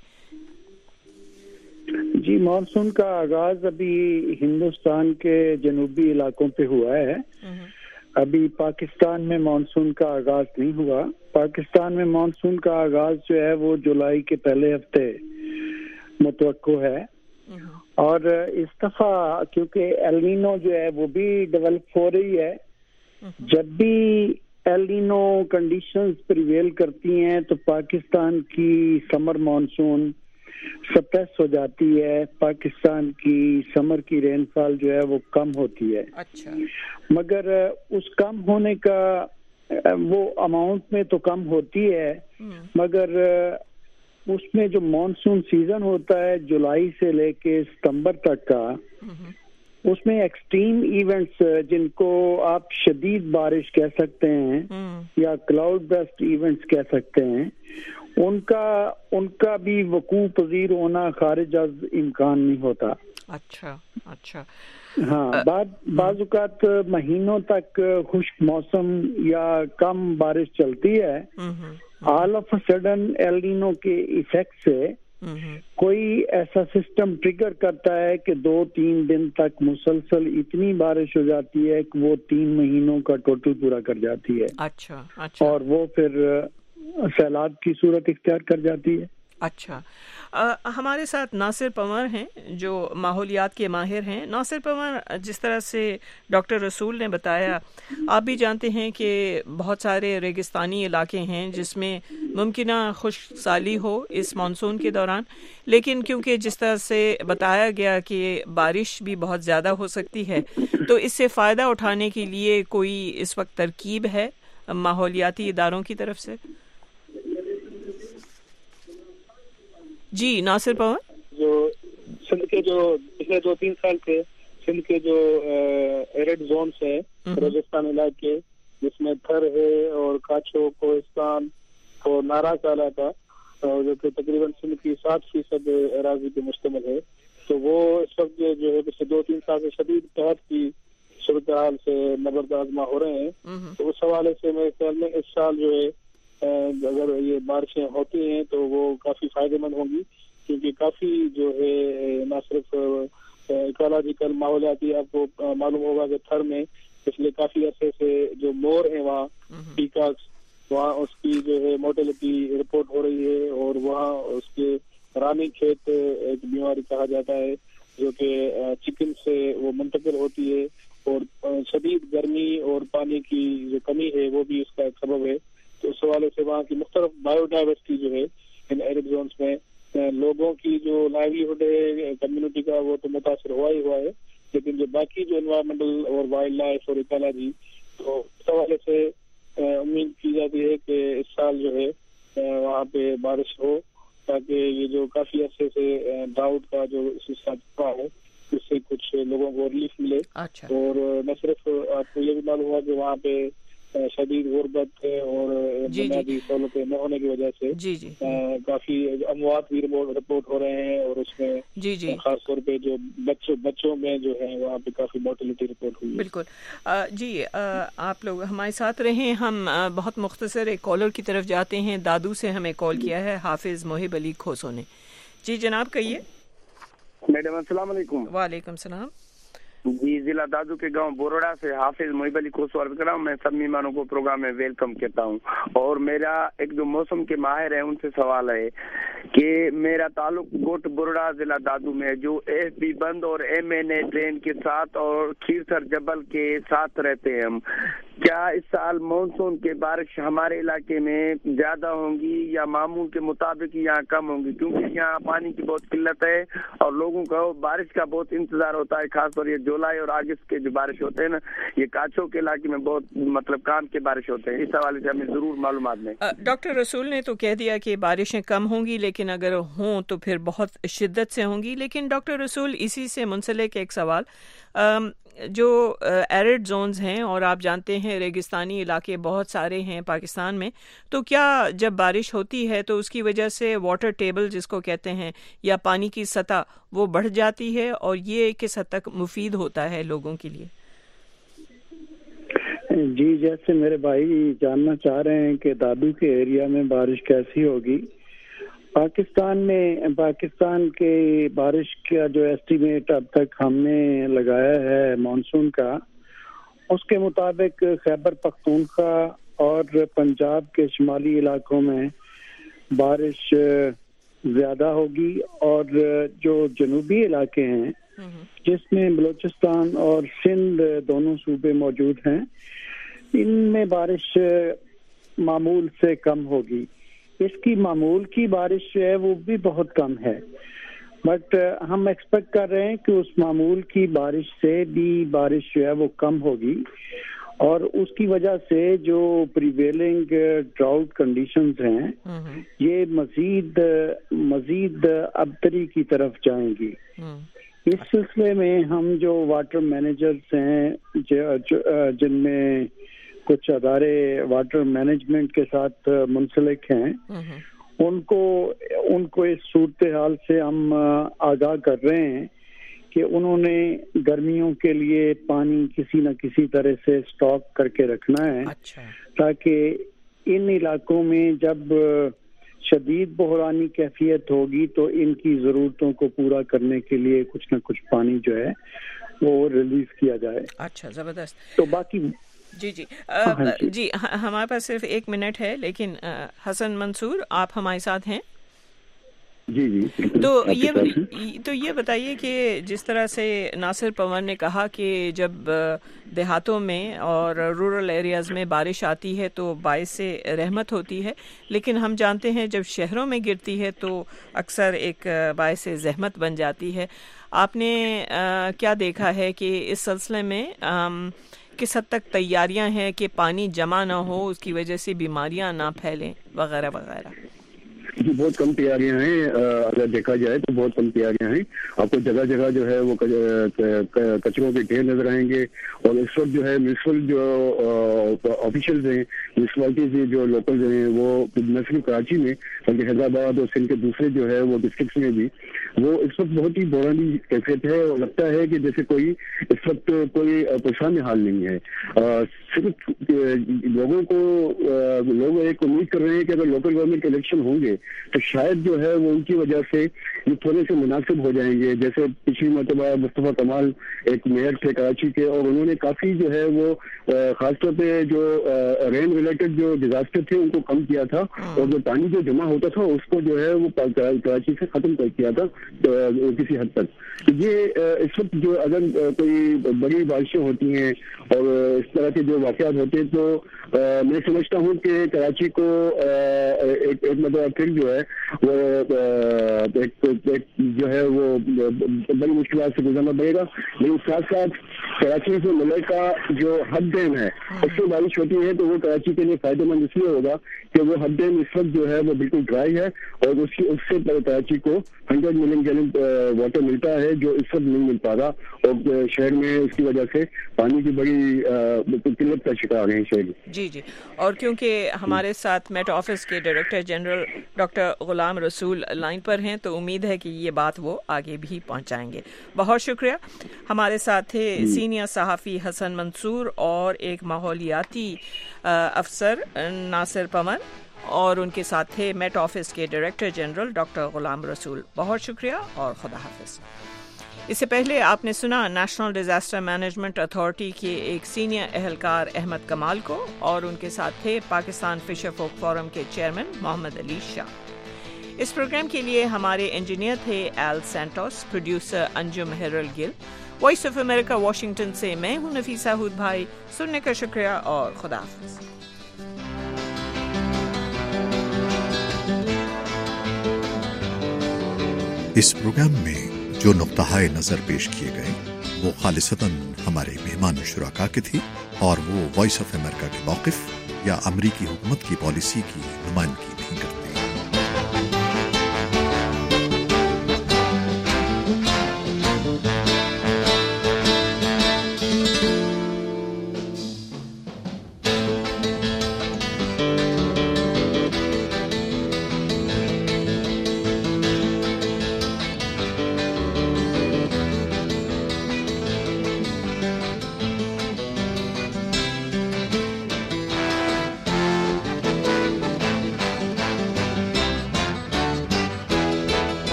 جی، مانسون کا آغاز ابھی ہندوستان کے جنوبی علاقوں پہ ہوا ہے. ابھی پاکستان میں مانسون کا آغاز نہیں ہوا. پاکستان میں مانسون کا آغاز جو ہے وہ جولائی کے پہلے ہفتے متوقع ہے. اور اس دفعہ کیونکہ ایل نینو جو ہے وہ بھی ڈیولپ ہو رہی ہے، جب بھی ایل نینو کنڈیشنز پریویل کرتی ہیں تو پاکستان کی سمر مانسون سپریس ہو جاتی ہے، پاکستان کی سمر کی رین فال جو ہے وہ کم ہوتی ہے. اچھا. مگر اس کم ہونے کا وہ اماؤنٹ میں تو کم ہوتی ہے، مگر اس میں جو مانسون سیزن ہوتا ہے جولائی سے لے کے ستمبر تک کا، اس میں ایکسٹریم ایونٹس جن کو آپ شدید بارش کہہ سکتے ہیں یا کلاؤڈ برسٹ ایونٹس کہہ سکتے ہیں، ان کا ان کا بھی وقوع پذیر ہونا خارج از امکان نہیں ہوتا. اچھا اچھا. ہاں، بعض بعض اوقات مہینوں تک خشک موسم یا کم بارش چلتی ہے. All of a sudden El Nino کے ایفیکٹ سے کوئی ایسا سسٹم ٹریگر کرتا ہے کہ دو تین دن تک مسلسل اتنی بارش ہو جاتی ہے کہ وہ تین مہینوں کا ٹوٹل پورا کر جاتی ہے. اچھا اچھا. اور وہ پھر سیلاب کی صورت اختیار کر جاتی ہے. اچھا. ہمارے ساتھ ناصر پنور ہیں جو ماحولیات کے ماہر ہیں. ناصر پنور، جس طرح سے ڈاکٹر رسول نے بتایا، آپ بھی جانتے ہیں کہ بہت سارے ریگستانی علاقے ہیں جس میں ممکنہ خشک سالی ہو اس مانسون کے دوران، لیکن کیونکہ جس طرح سے بتایا گیا کہ بارش بھی بہت زیادہ ہو سکتی ہے، تو اس سے فائدہ اٹھانے کے لیے کوئی اس وقت ترکیب ہے ماحولیاتی اداروں کی طرف سے؟ جی ناصر پنور. جو سندھ کے جو پچھلے دو تین سال سے سندھ کے جو ایرڈ زونس ہے راجستھان علاقے، جس میں تھر ہے اور کاچو، کوہستان اور نارا کا علاقہ، جو کہ تقریباً سندھ کی ساٹھ فیصد اراضی پہ مشتمل ہے، تو وہ اس وقت جو ہے پچھلے دو تین سال سے شدید قحط کی صورتحال سے نبرد آزما ہو رہے ہیں. تو اس حوالے سے میرے خیال میں اس سال جو ہے اگر یہ بارشیں ہوتی ہیں تو وہ کافی فائدہ مند ہوں گی، کیونکہ کافی جو ہے نہ صرف ایکولوجیکل ماحولیاتی، آپ کو معلوم ہوگا کہ تھر میں پچھلے کافی عرصے سے جو مور ہیں وہاں پیکاکس، وہاں اس کی جو ہے موٹیلٹی رپورٹ ہو رہی ہے، اور وہاں اس کے رانی کھیت ایک بیماری کہا جاتا ہے جو کہ چکن سے وہ منتقل ہوتی ہے، اور شدید گرمی اور پانی کی جو کمی ہے وہ بھی اس کا ایک سبب ہے. تو اس حوالے سے وہاں کی مختلف بایو ڈائیورسٹی جو ہے ان ایرڈ زونس میں، لوگوں کی جو لائیولیہڈ ہے کمیونٹی کا وہ تو متاثر ہوا ہی ہوا ہے، لیکن جو باقی جو انوائرمنٹل اور وائلڈ لائف اور ایکالوجی، تو اس حوالے سے امید کی جاتی ہے کہ اس سال جو ہے وہاں پہ بارش ہو، تاکہ یہ جو کافی عرصے سے ڈراؤٹ کا جو سلسلہ ہے اس سے کچھ لوگوں کو ریلیف ملے. اور نہ صرف آپ کو یہ بھی معلوم ہوا کہ وہاں پہ شدید غربت اور بنیادی سہولتیں نہ ہونے کی وجہ سے جی جی کافی اموات بھی رپورٹ ہو رہے ہیں، اور اس میں جی جی خاص طور پہ جو بچوں بچوں میں جو ہے وہاں پہ کافی موٹیلٹی رپورٹ ہوئی ہے. بالکل. جی آپ لوگ ہمارے ساتھ رہیں. ہم بہت مختصر ایک کالر کی طرف جاتے ہیں. دادو سے ہمیں کال کیا ہے حافظ محب علی کھوسو نے. جی جناب کہیے. میڈم السلام علیکم. وعلیکم السلام. جی ضلع دادو کے گاؤں بوروڑا سے حافظ محب علی کھوسو عرض کر رہا ہوں. میں سب مہمانوں کو پروگرام میں ویلکم کہتا ہوں، اور میرا ایک جو موسم کے ماہر ہیں ان سے سوال ہے کہ میرا تعلق گوٹ بوروڑا ضلع دادو میں جو ایف بی بند اور ایم این اے ٹرین کے ساتھ اور کھیرسر جبل کے ساتھ رہتے ہیں ہم. کیا اس سال مانسون کے بارش ہمارے علاقے میں زیادہ ہوں گی یا معمول کے مطابق یہاں کم ہوں گی؟ کیونکہ یہاں پانی کی بہت قلت ہے اور لوگوں کو بارش کا بہت انتظار ہوتا ہے، خاص طور یہ جولائی اور اگست کے جو بارش ہوتے ہیں نا، یہ کاچو کے علاقے میں بہت مطلب کام کے بارش ہوتے ہیں. اس حوالے سے ہمیں ضرور معلومات دیں. ڈاکٹر رسول نے تو کہہ دیا کہ بارشیں کم ہوں گی، لیکن اگر ہوں تو پھر بہت شدت سے ہوں گی. لیکن ڈاکٹر رسول اسی سے منسلک ایک سوال، جو ایرڈ زونز ہیں اور آپ جانتے ہیں ریگستانی علاقے بہت سارے ہیں پاکستان میں، تو کیا جب بارش ہوتی ہے تو اس کی وجہ سے واٹر ٹیبل جس کو کہتے ہیں یا پانی کی سطح وہ بڑھ جاتی ہے، اور یہ کس حد تک مفید ہوتا ہے لوگوں کے لیے؟ جی، جیسے میرے بھائی جاننا چاہ رہے ہیں کہ دادو کے ایریا میں بارش کیسی ہوگی، پاکستان میں پاکستان کے بارش کا جو ایسٹیمیٹ اب تک ہم نے لگایا ہے مانسون کا، اس کے مطابق خیبر پختونخوا اور پنجاب کے شمالی علاقوں میں بارش زیادہ ہوگی، اور جو جنوبی علاقے ہیں جس میں بلوچستان اور سندھ دونوں صوبے موجود ہیں، ان میں بارش معمول سے کم ہوگی۔ اس کی معمول کی بارش جو ہے وہ بھی بہت کم ہے، بٹ ہم ایکسپیکٹ کر رہے ہیں کہ اس معمول کی بارش سے بھی بارش جو ہے وہ کم ہوگی، اور اس کی وجہ سے جو پریویلنگ ڈراؤٹ کنڈیشنز ہیں یہ مزید مزید ابتری کی طرف جائیں گی۔ اس سلسلے میں ہم جو واٹر مینیجرز ہیں جن میں کچھ ادارے واٹر مینجمنٹ کے ساتھ منسلک ہیں، ان کو ان کو اس صورتحال سے ہم آگاہ کر رہے ہیں کہ انہوں نے گرمیوں کے لیے پانی کسی نہ کسی طرح سے اسٹاک کر کے رکھنا ہے، تاکہ ان علاقوں میں جب شدید بحرانی کیفیت ہوگی تو ان کی ضرورتوں کو پورا کرنے کے لیے کچھ نہ کچھ پانی جو ہے وہ ریلیز کیا جائے۔ اچھا، زبردست۔ تو باقی جی جی جی ہمارے پاس صرف ایک منٹ ہے، لیکن حسن منصور آپ ہمارے ساتھ ہیں؟ جی جی تو یہ تو یہ بتائیے کہ جس طرح سے ناصر پون نے کہا کہ جب دیہاتوں میں اور رورل ایریاز میں بارش آتی ہے تو باعث سے رحمت ہوتی ہے، لیکن ہم جانتے ہیں جب شہروں میں گرتی ہے تو اکثر ایک باعث زحمت بن جاتی ہے۔ آپ نے کیا دیکھا ہے کہ اس سلسلے میں کس حد تک تیاریاں ہیں کہ پانی جمع نہ ہو، اس کی وجہ سے بیماریاں نہ پھیلیں وغیرہ وغیرہ؟ جی، بہت کم تیاریاں ہیں، اگر دیکھا جائے تو بہت کم تیاریاں ہیں۔ آپ کو جگہ جگہ جو ہے وہ کچروں کے ڈھیر نظر آئیں گے، اور اس وقت جو ہے میونسپل جو آفیشلز ہیں، میونسپلٹیز جو لوکل ہیں، وہ نہ صرف کراچی میں بلکہ حیدرآباد اور سندھ کے دوسرے جو ہے وہ ڈسٹرکٹس میں بھی وہ اس وقت بہت ہی بحرانی کیفیت ہے، اور لگتا ہے کہ جیسے کوئی اس وقت کوئی پریشان حال نہیں ہے۔ صرف لوگوں کو لوگ ایک امید کر رہے ہیں کہ اگر لوکل گورنمنٹ کے الیکشن ہوں گے تو شاید جو ہے وہ ان کی وجہ سے یہ تھوڑے سے مناسب ہو جائیں گے۔ جیسے پچھلی مرتبہ مصطفیٰ کمال ایک میئر تھے کراچی کے، اور انہوں نے کافی جو ہے وہ خاص طور پہ جو رین ریلیٹڈ جو ڈیزاسٹر تھے ان کو کم کیا تھا، اور جو پانی جو جمع ہوتا تھا اس کو جو ہے وہ کراچی سے ختم کر کیا تھا کسی حد تک۔ یہ اس وقت جو اگر کوئی بڑی بارشیں ہوتی ہیں اور اس طرح کے جو واقعات ہوتے ہیں تو میں سمجھتا ہوں کہ کراچی کو ایک ایک مطلب پھر جو ہے وہ ایک جو ہے وہ بڑی مشکلات سے گزرنا پڑے گا، لیکن ساتھ ساتھ کراچی سے ملک کا جو حد ڈیم ہے اس سے بارش ہوتی ہے تو وہ کراچی کے لیے فائدہ مند اس لیے ہوگا کہ وہ حد ڈیم اس وقت جو ہے وہ بالکل ڈرائی ہے، اور اس کی اس سے کراچی کو ہنڈریڈ ملین گیلن واٹر ملتا ہے جو اس وقت نہیں مل پا رہا، اور شہر میں اس کی وجہ سے پانی کی بڑی قلت کا شکار ہیں شہر۔ جی جی، اور کیونکہ ہمارے ساتھ میٹ آفس کے ڈائریکٹر جنرل ڈاکٹر غلام رسول لائن پر ہیں تو امید ہے کہ یہ بات وہ آگے بھی پہنچائیں گے۔ بہت شکریہ۔ ہمارے ساتھ تھے سینئر صحافی حسن منصور اور ایک ماحولیاتی افسر ناصر پون، اور ان کے ساتھ تھے میٹ آفس کے ڈائریکٹر جنرل ڈاکٹر غلام رسول۔ بہت شکریہ اور خدا حافظ۔ اس سے پہلے آپ نے سنا نیشنل ڈیزاسٹر مینجمنٹ اتھارٹی کے ایک سینئر اہلکار احمد کمال کو، اور ان کے ساتھ تھے پاکستان فشر فوک فورم کے چیئرمین محمد علی شاہ۔ اس پروگرام کے لیے ہمارے انجینئر تھے L Santos, producer Anjum Hiral Gill. Voice of America Washington سے میں ہوں نفیسہ ہود بھائی۔ سننے کا شکریہ اور خدا حافظ۔ اس پروگرام میں جو نقطہ نظر پیش کیے گئے وہ خالصتاً ہمارے مہمان شرکا کے تھی، اور وہ وائس آف امریکہ کے موقف یا امریکی حکومت کی پالیسی کی نمائندگی نہیں کرتے۔